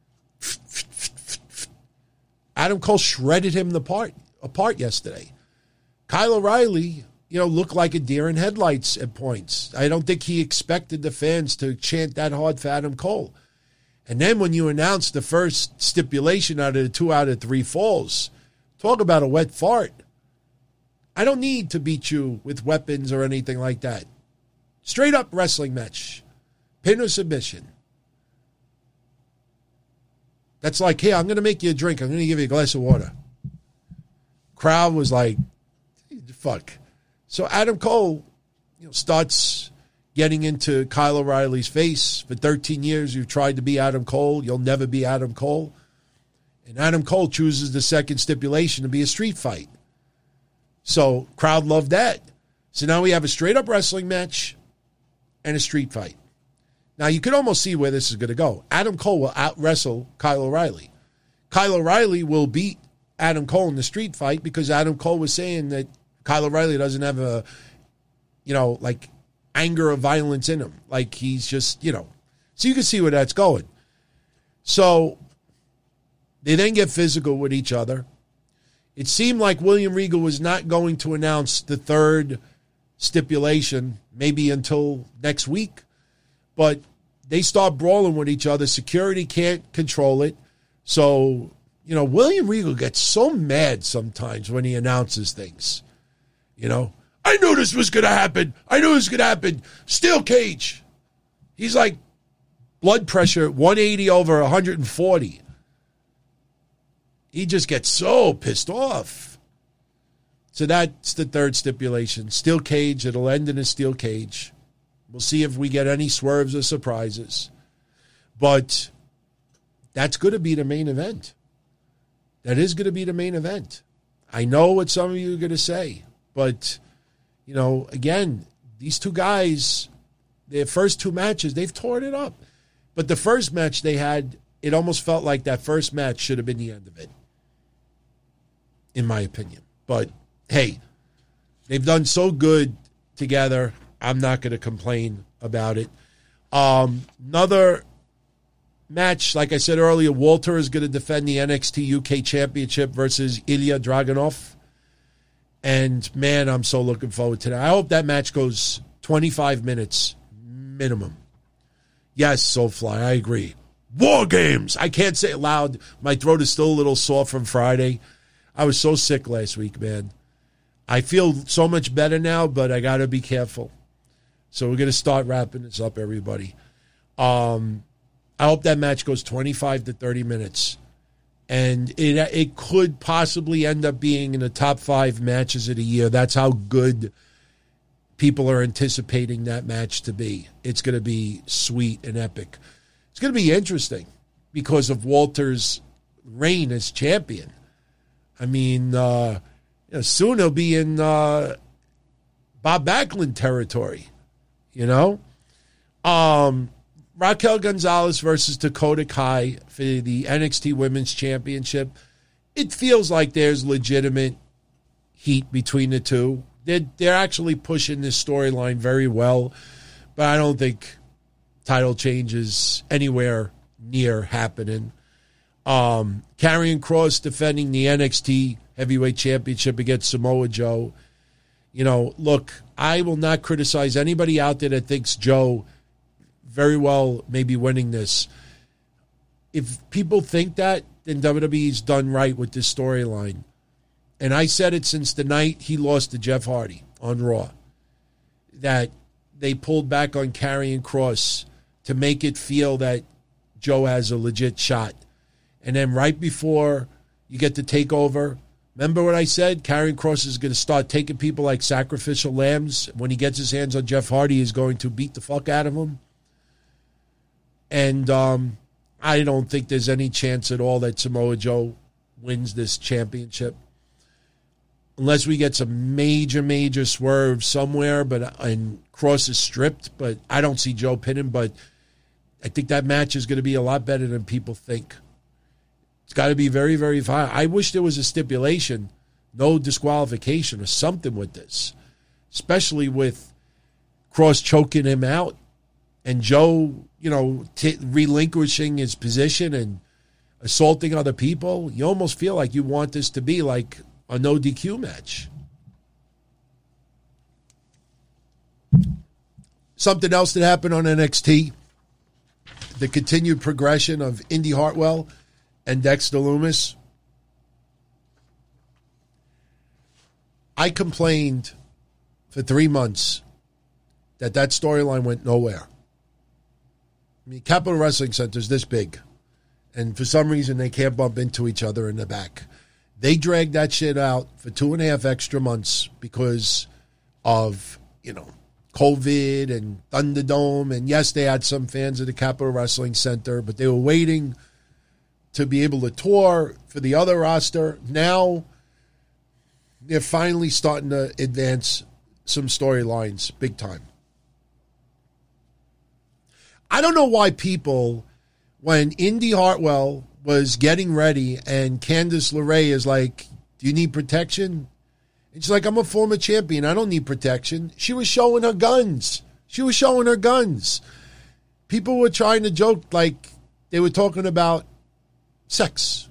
Adam Cole shredded him apart, apart yesterday. Kyle O'Reilly, you know, looked like a deer in headlights at points. I don't think he expected the fans to chant that hard for Adam Cole. And then when you announce the first stipulation out of the two out of three falls, talk about a wet fart. I don't need to beat you with weapons or anything like that. Straight up wrestling match. Pin or submission. That's like, hey, I'm going to make you a drink. I'm going to give you a glass of water. Crowd was like, fuck. So Adam Cole, you know, starts getting into Kyle O'Reilly's face. For thirteen years, you've tried to be Adam Cole. You'll never be Adam Cole. And Adam Cole chooses the second stipulation to be a street fight. So crowd loved that. So now we have a straight-up wrestling match and a street fight. Now, you could almost see where this is going to go. Adam Cole will out-wrestle Kyle O'Reilly. Kyle O'Reilly will beat Adam Cole in the street fight because Adam Cole was saying that Kyle O'Reilly doesn't have a, you know, like anger or violence in him. Like he's just, you know. So you can see where that's going. So they then get physical with each other. It seemed like William Regal was not going to announce the third stipulation maybe until next week. But they start brawling with each other. Security can't control it. So, you know, William Regal gets so mad sometimes when he announces things. You know, I knew this was going to happen. I knew it was going to happen. Steel cage. He's like blood pressure, one eighty over one forty. He just gets so pissed off. So that's the third stipulation. Steel cage. It'll end in a steel cage. We'll see if we get any swerves or surprises. But that's going to be the main event. That is going to be the main event. I know what some of you are going to say. But, you know, again, these two guys, their first two matches, they've torn it up. But the first match they had, it almost felt like that first match should have been the end of it, in my opinion. But, hey, they've done so good together. I'm not going to complain about it. Um, another match, like I said earlier, Walter is going to defend the N X T U K Championship versus Ilya Dragunov. And, man, I'm so looking forward to that. I hope that match goes twenty-five minutes minimum. Yes, Soulfly, I agree. War Games. I can't say it loud. My throat is still a little sore from Friday. I was so sick last week, man. I feel so much better now, but I got to be careful. So we're going to start wrapping this up, everybody. Um, I hope that match goes twenty-five to thirty minutes. And it it could possibly end up being in the top five matches of the year. That's how good people are anticipating that match to be. It's going to be sweet and epic. It's going to be interesting because of Walter's reign as champion. I mean, uh, you know, soon he'll be in uh, Bob Backlund territory, you know? Um, Raquel Gonzalez versus Dakota Kai for the N X T Women's Championship. It feels like there's legitimate heat between the two. They're, they're actually pushing this storyline very well, but I don't think title change is anywhere near happening. Um, Karrion Kross defending the N X T Heavyweight Championship against Samoa Joe. You know, look, I will not criticize anybody out there that thinks Joe very well may be winning this. If people think that, then W W E's done right with this storyline. And I said it since the night he lost to Jeff Hardy on Raw, that they pulled back on Karrion Kross to make it feel that Joe has a legit shot. And then right before you get the takeover, remember what I said? Karrion Kross is going to start taking people like sacrificial lambs. When he gets his hands on Jeff Hardy, he's going to beat the fuck out of him. And um, I don't think there's any chance at all that Samoa Joe wins this championship. Unless we get some major, major swerve somewhere, but and Kross is stripped. But I don't see Joe pinning, but I think that match is going to be a lot better than people think. It's got to be very, very fine. I wish there was a stipulation, no disqualification or something with this, especially with Kross choking him out and Joe, you know, t- relinquishing his position and assaulting other people. You almost feel like you want this to be like a no D Q match. Something else that happened on N X T, the continued progression of Indy Hartwell and Dexter Lumis. I complained for three months that that storyline went nowhere. I mean, Capital Wrestling Center is this big, and for some reason they can't bump into each other in the back. They dragged that shit out for two and a half extra months because of, you know, COVID and Thunderdome. And yes, they had some fans of the Capital Wrestling Center, but they were waiting to be able to tour for the other roster. Now they're finally starting to advance some storylines big time. I don't know why people, when Indy Hartwell was getting ready and Candice LeRae is like, do you need protection? And she's like, I'm a former champion. I don't need protection. She was showing her guns. She was showing her guns. People were trying to joke like they were talking about sex.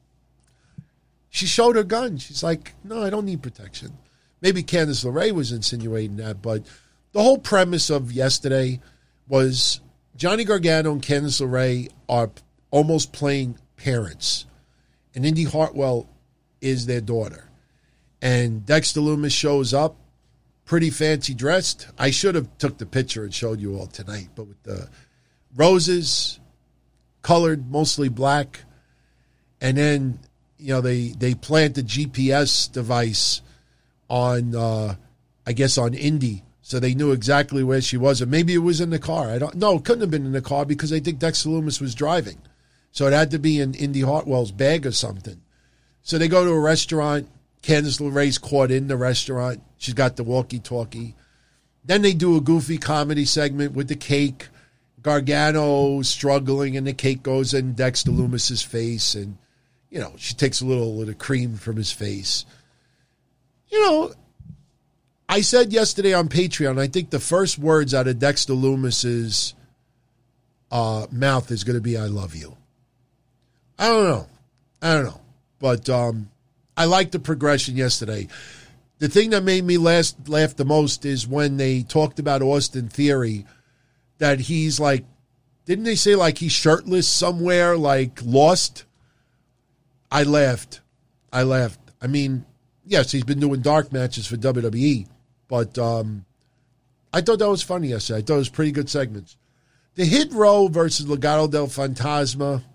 She showed her gun. She's like, no, I don't need protection. Maybe Candice LeRae was insinuating that, but the whole premise of yesterday was Johnny Gargano and Candice LeRae are almost playing parents. And Indy Hartwell is their daughter. And Dexter Lumis shows up, pretty fancy dressed. I should have took the picture and showed you all tonight, but with the roses, colored, mostly black. And then, you know, they, they plant the G P S device on, uh, I guess, on Indy, so they knew exactly where she was. Or maybe it was in the car. I don't know. It couldn't have been in the car because I think Dexter Lumis was driving. So it had to be in Indy Hartwell's bag or something. So they go to a restaurant. Candice LeRae's caught in the restaurant. She's got the walkie-talkie. Then they do a goofy comedy segment with the cake. Gargano struggling, and the cake goes in Dexter Lumis's face. And, you know, she takes a little of the cream from his face. You know, I said yesterday on Patreon, I think the first words out of Dexter Lumis's uh, mouth is going to be, I love you. I don't know. I don't know. But um, I liked the progression yesterday. The thing that made me last, laugh the most is when they talked about Austin Theory, that he's like, didn't they say like he's shirtless somewhere, like lost? I laughed. I laughed. I mean, yes, he's been doing dark matches for W W E, but um, I thought that was funny yesterday. I thought it was pretty good segments. The Hit Row versus Legado del Fantasma,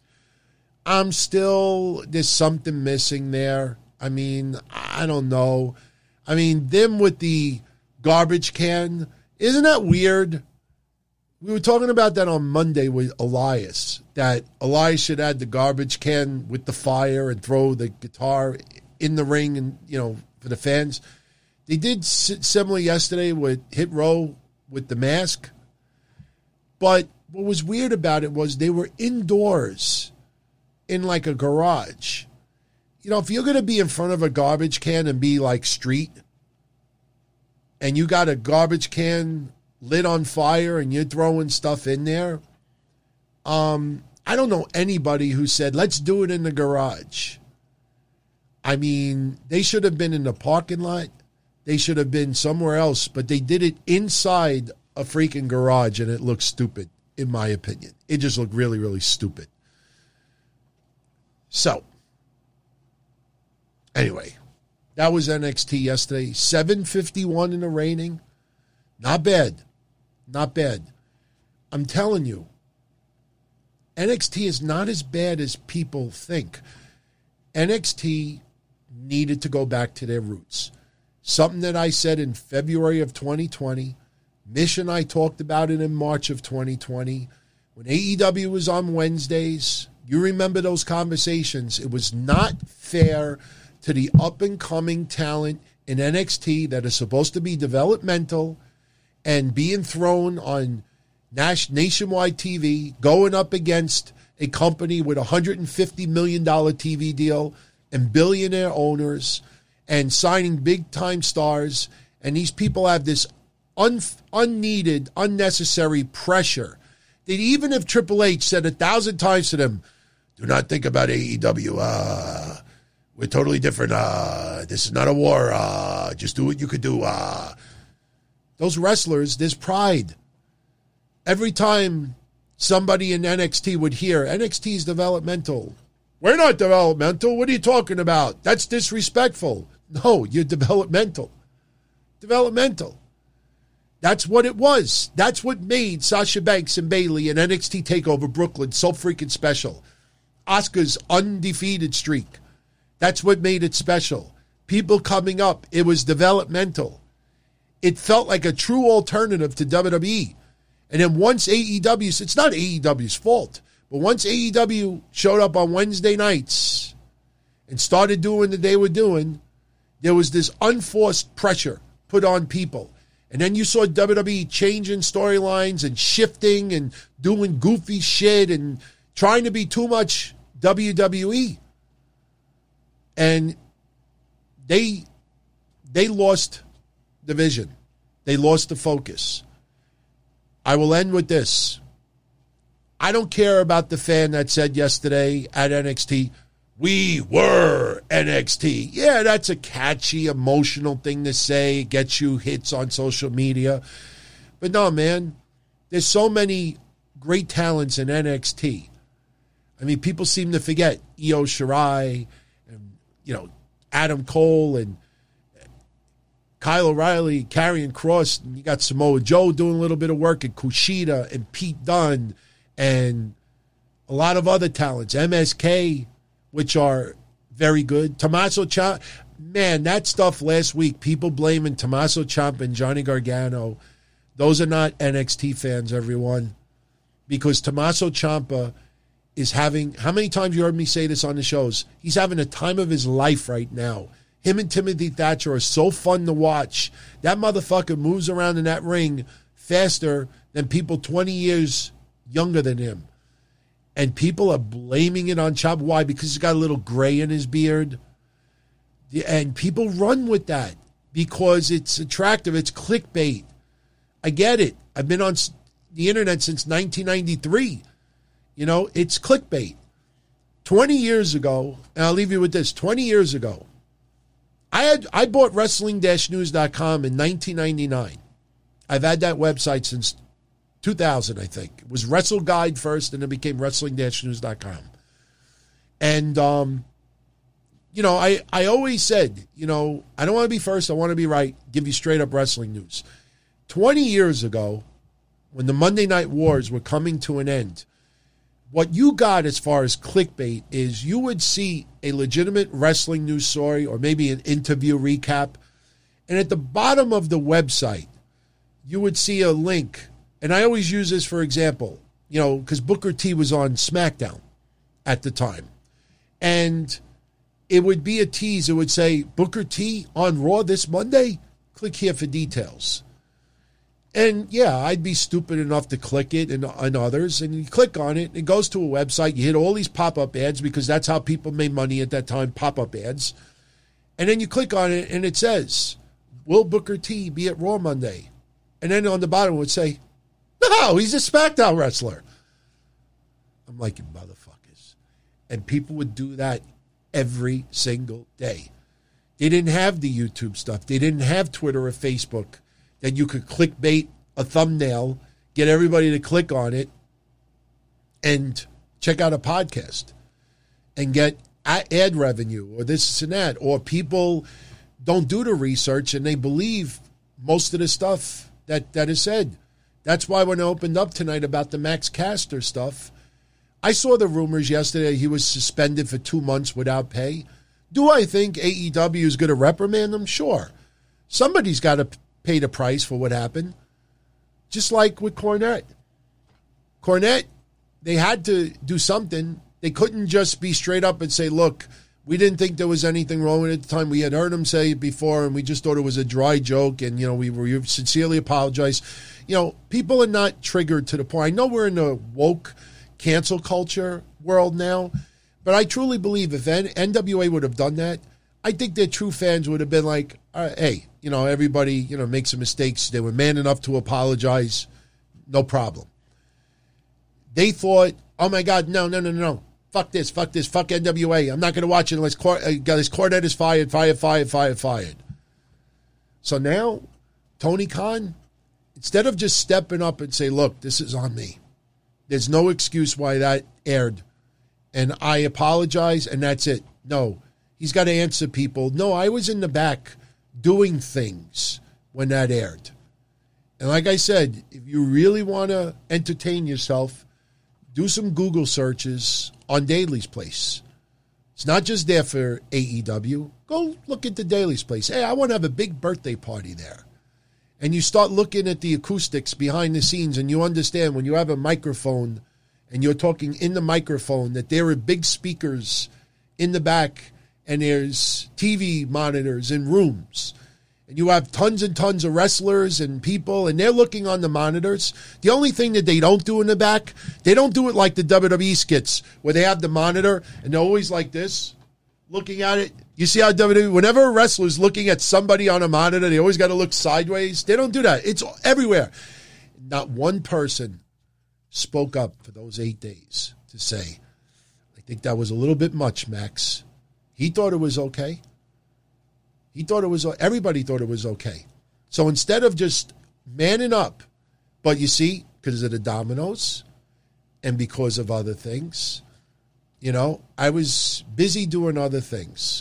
I'm still, there's something missing there. I mean, I don't know. I mean, them with the garbage can, isn't that weird? We were talking about that on Monday with Elias, that Elias should add the garbage can with the fire and throw the guitar in the ring and, you know, for the fans. They did similar yesterday with Hit Row with the mask. But what was weird about it was they were indoors in like a garage. You know, if you're going to be in front of a garbage can and be like street, and you got a garbage can lit on fire and you're throwing stuff in there, um, I don't know anybody who said, let's do it in the garage. I mean, they should have been in the parking lot. They should have been somewhere else, but they did it inside a freaking garage, and it looked stupid, in my opinion. It just looked really, really stupid. So, anyway, that was N X T yesterday. seven fifty-one in the rating. Not bad. Not bad. I'm telling you, N X T is not as bad as people think. N X T needed to go back to their roots. Something that I said in February of twenty twenty. Mish and I talked about it in March of twenty twenty. When A E W was on Wednesdays, you remember those conversations. It was not fair to the up-and-coming talent in N X T that is supposed to be developmental and being thrown on nationwide T V, going up against a company with a one hundred fifty million dollars T V deal and billionaire owners and signing big-time stars. And these people have this un- unneeded, unnecessary pressure that even if Triple H said a thousand times to them, do not think about A E W. Uh, we're totally different. Uh, this is not a war. Uh, just do what you could do. Uh. Those wrestlers, there's pride. Every time somebody in N X T would hear, N X T is developmental. We're not developmental. What are you talking about? That's disrespectful. No, you're developmental. Developmental. That's what it was. That's what made Sasha Banks and Bayley and N X T TakeOver Brooklyn so freaking special. Asuka's undefeated streak. That's what made it special. People coming up. It was developmental. It felt like a true alternative to W W E. And then once A E W, it's not A E W's fault, But once A E W showed up on Wednesday nights and started doing what they were doing, there was this unforced pressure put on people. And then you saw W W E changing storylines and shifting and doing goofy shit and trying to be too much W W E. And they they lost the vision. They lost the focus. I will end with this. I don't care about the fan that said yesterday at N X T, we were N X T. Yeah, that's a catchy, emotional thing to say. It gets you hits on social media. But no, man, there's so many great talents in N X T. I mean, people seem to forget Io Shirai and, you know, Adam Cole and Kyle O'Reilly, Karrion Kross. And you got Samoa Joe doing a little bit of work, and Kushida and Pete Dunne and a lot of other talents. M S K, which are very good. Tommaso Ciampa, man, that stuff last week, people blaming Tommaso Ciampa and Johnny Gargano. Those are not N X T fans, everyone. Because Tommaso Ciampa is having, how many times you heard me say this on the shows? He's having a time of his life right now. Him and Timothy Thatcher are so fun to watch. That motherfucker moves around in that ring faster than people twenty years younger than him. And people are blaming it on Ciampa. Why? Because he's got a little gray in his beard. And people run with that because it's attractive. It's clickbait. I get it. I've been on the internet since nineteen ninety-three. You know, it's clickbait. twenty years ago, and I'll leave you with this, twenty years ago, I had I bought wrestling dash news dot com in nineteen ninety-nine. I've had that website since two thousand, I think. It was Wrestle Guide first, and it became wrestling dash news dot com. And, um, you know, I, I always said, you know, I don't want to be first. I want to be right. Give you straight up wrestling news. twenty years ago, when the Monday Night Wars were coming to an end, what you got as far as clickbait is you would see a legitimate wrestling news story or maybe an interview recap. And at the bottom of the website, you would see a link. And I always use this for example, you know, because Booker T was on SmackDown at the time. And it would be a tease. It would say, Booker T on Raw this Monday? Click here for details. And, yeah, I'd be stupid enough to click it and, and others. And you click on it, and it goes to a website. You hit all these pop-up ads because that's how people made money at that time, pop-up ads. And then you click on it, and it says, will Booker T be at Raw Monday? And then on the bottom it would say, no, he's a SmackDown wrestler. I'm like, you motherfuckers. And people would do that every single day. They didn't have the YouTube stuff. They didn't have Twitter or Facebook that you could clickbait a thumbnail, get everybody to click on it, and check out a podcast and get ad revenue or this and that. Or people don't do the research and they believe most of the stuff that, that is said. That's why when I opened up tonight about the Max Caster stuff, I saw the rumors yesterday he was suspended for two months without pay. Do I think A E W is going to reprimand him? Sure. Somebody's got to pay the price for what happened. Just like with Cornette. Cornette, they had to do something. They couldn't just be straight up and say, look, we didn't think there was anything wrong with it at the time. We had heard him say it before, and we just thought it was a dry joke, and, you know, we were sincerely apologize. You know, people are not triggered to the point. I know we're in a woke cancel culture world now, but I truly believe if N W A would have done that, I think their true fans would have been like, uh, hey, you know, everybody, you know, makes some mistakes. They were man enough to apologize. No problem. They thought, oh, my God, no, no, no, no. Fuck this, fuck this, fuck N W A. I'm not going to watch it unless Cor- uh, this Cornette is fired, fired, fired, fired, fired. So now, Tony Khan, instead of just stepping up and say, look, this is on me. There's no excuse why that aired. And I apologize, and that's it. No, he's got to answer people. No, I was in the back doing things when that aired. And like I said, if you really want to entertain yourself, do some Google searches on Daly's Place. It's not just there for A E W. Go look at the Daly's Place. Hey, I want to have a big birthday party there. And you start looking at the acoustics behind the scenes, and you understand when you have a microphone and you're talking in the microphone, that there are big speakers in the back and there's T V monitors in rooms, and you have tons and tons of wrestlers and people, and they're looking on the monitors. The only thing that they don't do in the back, they don't do it like the W W E skits where they have the monitor and they're always like this, looking at it. You see how W W E, whenever a wrestler's looking at somebody on a monitor, they always got to look sideways. They don't do that. It's everywhere. Not one person spoke up for those eight days to say, I think that was a little bit much, Max. He thought it was okay. He thought it was, everybody thought it was okay. So instead of just manning up, but you see, because of the dominoes and because of other things, you know, I was busy doing other things.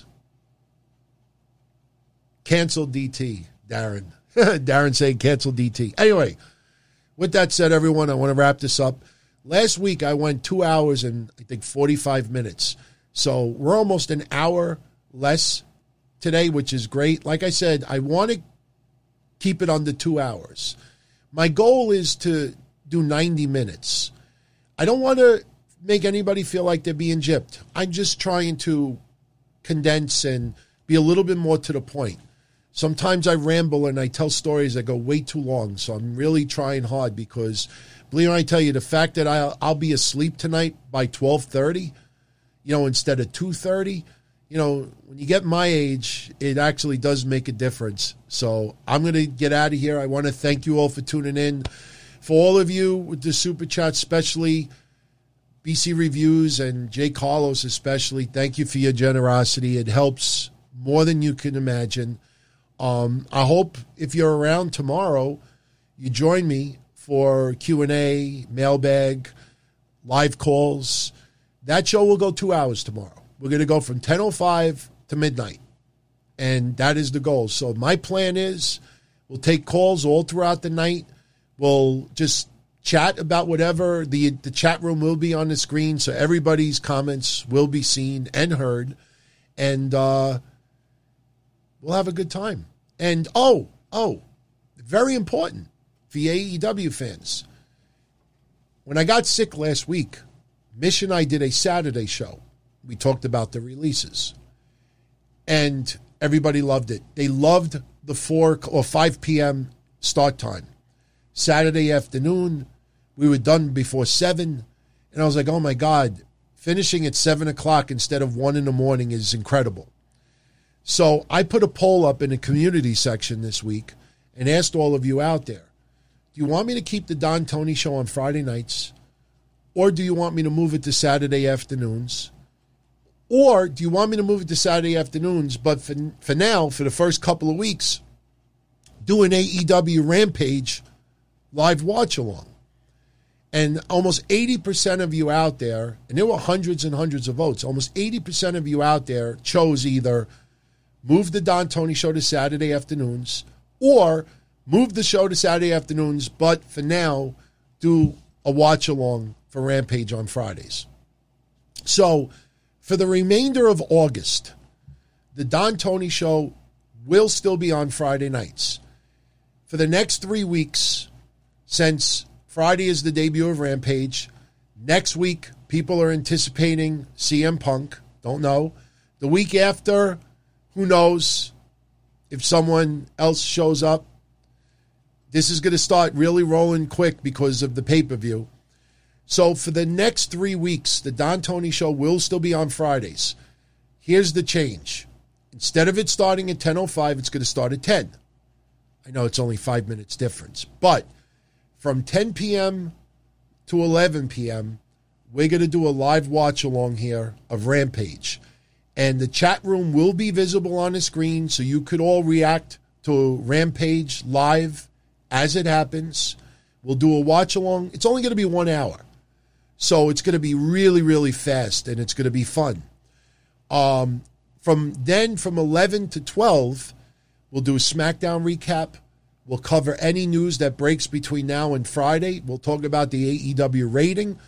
Cancel D T, Darren. Darren saying cancel D T. Anyway, with that said, everyone, I want to wrap this up. Last week, I went two hours and I think forty-five minutes. So we're almost an hour less today, which is great. Like I said, I want to keep it under two hours. My goal is to do ninety minutes. I don't want to make anybody feel like they're being gypped. I'm just trying to condense and be a little bit more to the point. Sometimes I ramble and I tell stories that go way too long, so I'm really trying hard because, believe me, I tell you, the fact that I'll, I'll be asleep tonight by twelve thirty, you know, instead of two thirty, you know, when you get my age, it actually does make a difference. So I'm going to get out of here. I want to thank you all for tuning in. For all of you with the Super Chat, especially B C Reviews and Jay Carlos especially, thank you for your generosity. It helps more than you can imagine. Um, I hope if you're around tomorrow, you join me for Q and A, mailbag, live calls. That show will go two hours tomorrow. We're going to go from ten oh five to midnight, and that is the goal. So my plan is we'll take calls all throughout the night. We'll just chat about whatever. The, the chat room will be on the screen, so everybody's comments will be seen and heard, and uh, we'll have a good time. And, oh, oh, very important for the A E W fans. When I got sick last week, Mish and I did a Saturday show. We talked about the releases. And everybody loved it. They loved the four or five p.m. start time. Saturday afternoon, we were done before seven. And I was like, oh, my God, finishing at seven o'clock instead of one in the morning is incredible. So I put a poll up in the community section this week and asked all of you out there, do you want me to keep the Don Tony Show on Friday nights, or do you want me to move it to Saturday afternoons, or do you want me to move it to Saturday afternoons, but for, for now, for the first couple of weeks, do an A E W Rampage live watch-along? And almost eighty percent of you out there, and there were hundreds and hundreds of votes, almost eighty percent of you out there chose either move the Don Tony Show to Saturday afternoons, or move the show to Saturday afternoons, but for now, do a watch-along for Rampage on Fridays. So, for the remainder of August, the Don Tony Show will still be on Friday nights. For the next three weeks, since Friday is the debut of Rampage, next week, people are anticipating C M Punk. Don't know. The week after, who knows if someone else shows up. This is going to start really rolling quick because of the pay-per-view. So for the next three weeks, the Don Tony Show will still be on Fridays. Here's the change. Instead of it starting at ten oh five, it's going to start at ten. I know it's only five minutes difference. But from ten p.m. to eleven p.m., we're going to do a live watch-along here of Rampage. And the chat room will be visible on the screen, so you could all react to Rampage live as it happens. We'll do a watch-along. It's only going to be one hour. So it's going to be really, really fast, and it's going to be fun. Um, from then, from eleven to twelve, we'll do a SmackDown recap. We'll cover any news that breaks between now and Friday. We'll talk about the A E W rating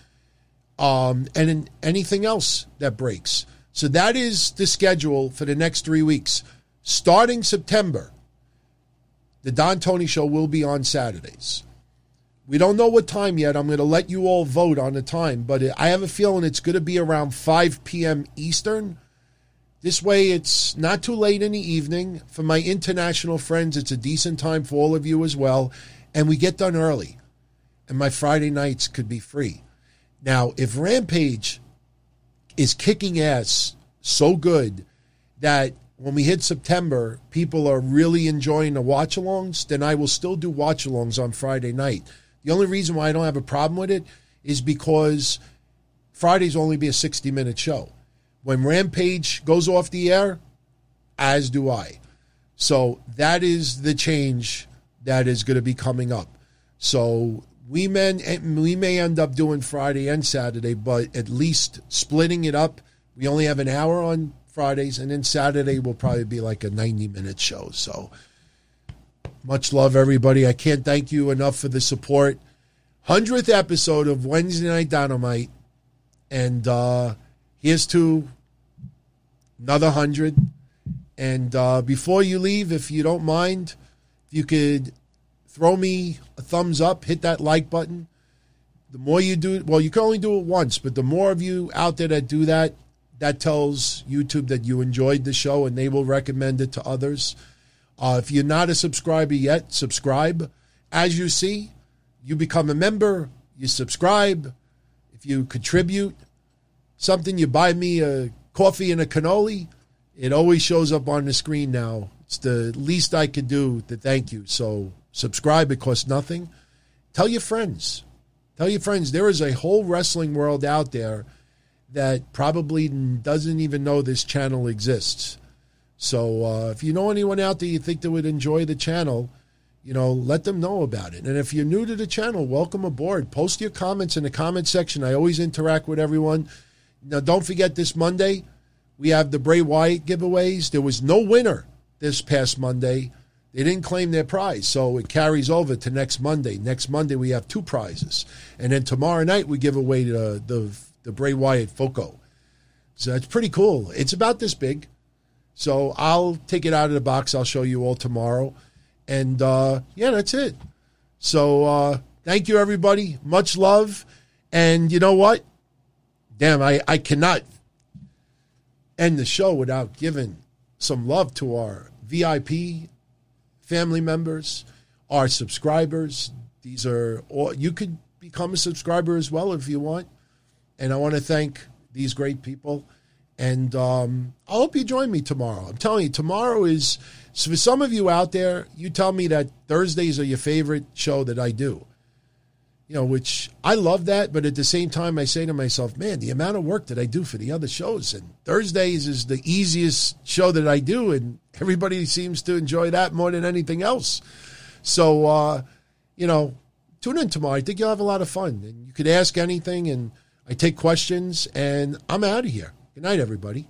um, and anything else that breaks. So that is the schedule for the next three weeks. Starting September, the Don Tony Show will be on Saturdays. We don't know what time yet. I'm going to let you all vote on the time, but I have a feeling it's going to be around five p.m. Eastern. This way, it's not too late in the evening. For my international friends, it's a decent time for all of you as well. And we get done early. And my Friday nights could be free. Now, if Rampage is kicking ass so good that when we hit September, people are really enjoying the watch-alongs, then I will still do watch-alongs on Friday night. The only reason why I don't have a problem with it is because Fridays only be a sixty-minute show. When Rampage goes off the air, as do I. So that is the change that is going to be coming up. So we may, we may end up doing Friday and Saturday, but at least splitting it up. We only have an hour on Fridays, and then Saturday will probably be like a ninety-minute show. So much love, everybody. I can't thank you enough for the support. hundredth episode of Wednesday Night Dynamite. And uh, here's to another hundred. And uh, before you leave, if you don't mind, if you could throw me a thumbs up, hit that like button. The more you do it, well, you can only do it once, but the more of you out there that do that, that tells YouTube that you enjoyed the show, and they will recommend it to others. Uh, if you're not a subscriber yet, subscribe. As you see, you become a member, you subscribe. If you contribute something, you buy me a coffee and a cannoli, it always shows up on the screen now. It's the least I could do to thank you. So subscribe. It costs nothing. Tell your friends. Tell your friends there is a whole wrestling world out there that probably doesn't even know this channel exists. So uh, if you know anyone out there you think that would enjoy the channel, you know, let them know about it. And if you're new to the channel, welcome aboard. Post your comments in the comment section. I always interact with everyone. Now, don't forget this Monday, we have the Bray Wyatt giveaways. There was no winner this past Monday. They didn't claim their prize, so it carries over to next Monday. Next Monday, we have two prizes. And then tomorrow night, we give away the, the, the Bray Wyatt Foco. So it's pretty cool. It's about this big. So I'll take it out of the box. I'll show you all tomorrow. And, uh, yeah, that's it. So uh, thank you, everybody. Much love. And you know what? Damn, I, I cannot end the show without giving some love to our V I P family members, our subscribers. These are all, you could become a subscriber as well if you want. And I want to thank these great people. And um, I hope you join me tomorrow. I'm telling you, tomorrow is, so for some of you out there, you tell me that Thursdays are your favorite show that I do. You know, which I love that, but at the same time, I say to myself, man, the amount of work that I do for the other shows, and Thursdays is the easiest show that I do, and everybody seems to enjoy that more than anything else. So, uh, you know, tune in tomorrow. I think you'll have a lot of fun, and you could ask anything, and I take questions, and I'm out of here. Good night, everybody.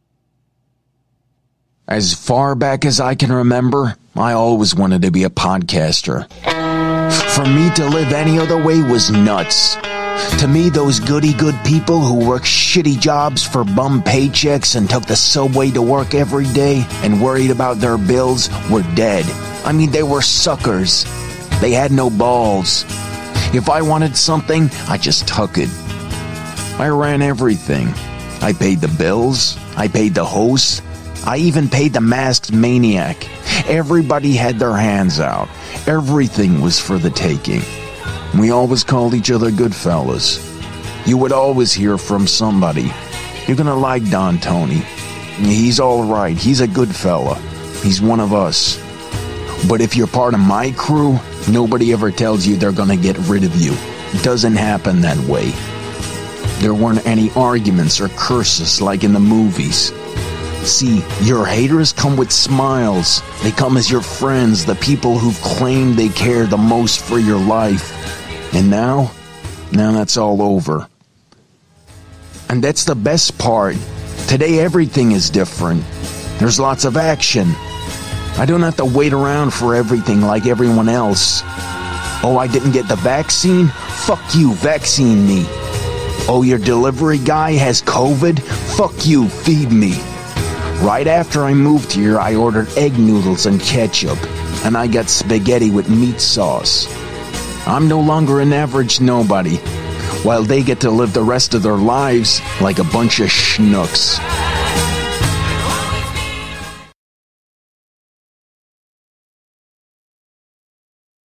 As far back as I can remember, I always wanted to be a podcaster. For me to live any other way was nuts. To me, those goody-good people who worked shitty jobs for bum paychecks and took the subway to work every day and worried about their bills were dead. I mean, they were suckers. They had no balls. If I wanted something, I just took it. I ran everything. I paid the bills. I paid the host. I even paid the masked maniac. Everybody had their hands out. Everything was for the taking. We always called each other good fellas. You would always hear from somebody. You're gonna like Don Tony. He's all right. He's a good fella. He's one of us. But if you're part of my crew, nobody ever tells you they're gonna get rid of you. It doesn't happen that way. There weren't any arguments or curses like in the movies. See, your haters come with smiles. They come as your friends, the people who've claimed they care the most for your life. And now, now that's all over. And that's the best part. Today everything is different. There's lots of action. I don't have to wait around for everything like everyone else. Oh, I didn't get the vaccine? Fuck you, vaccine me. Oh, your delivery guy has COVID? Fuck you, feed me. Right after I moved here, I ordered egg noodles and ketchup, and I got spaghetti with meat sauce. I'm no longer an average nobody, while they get to live the rest of their lives like a bunch of schnooks.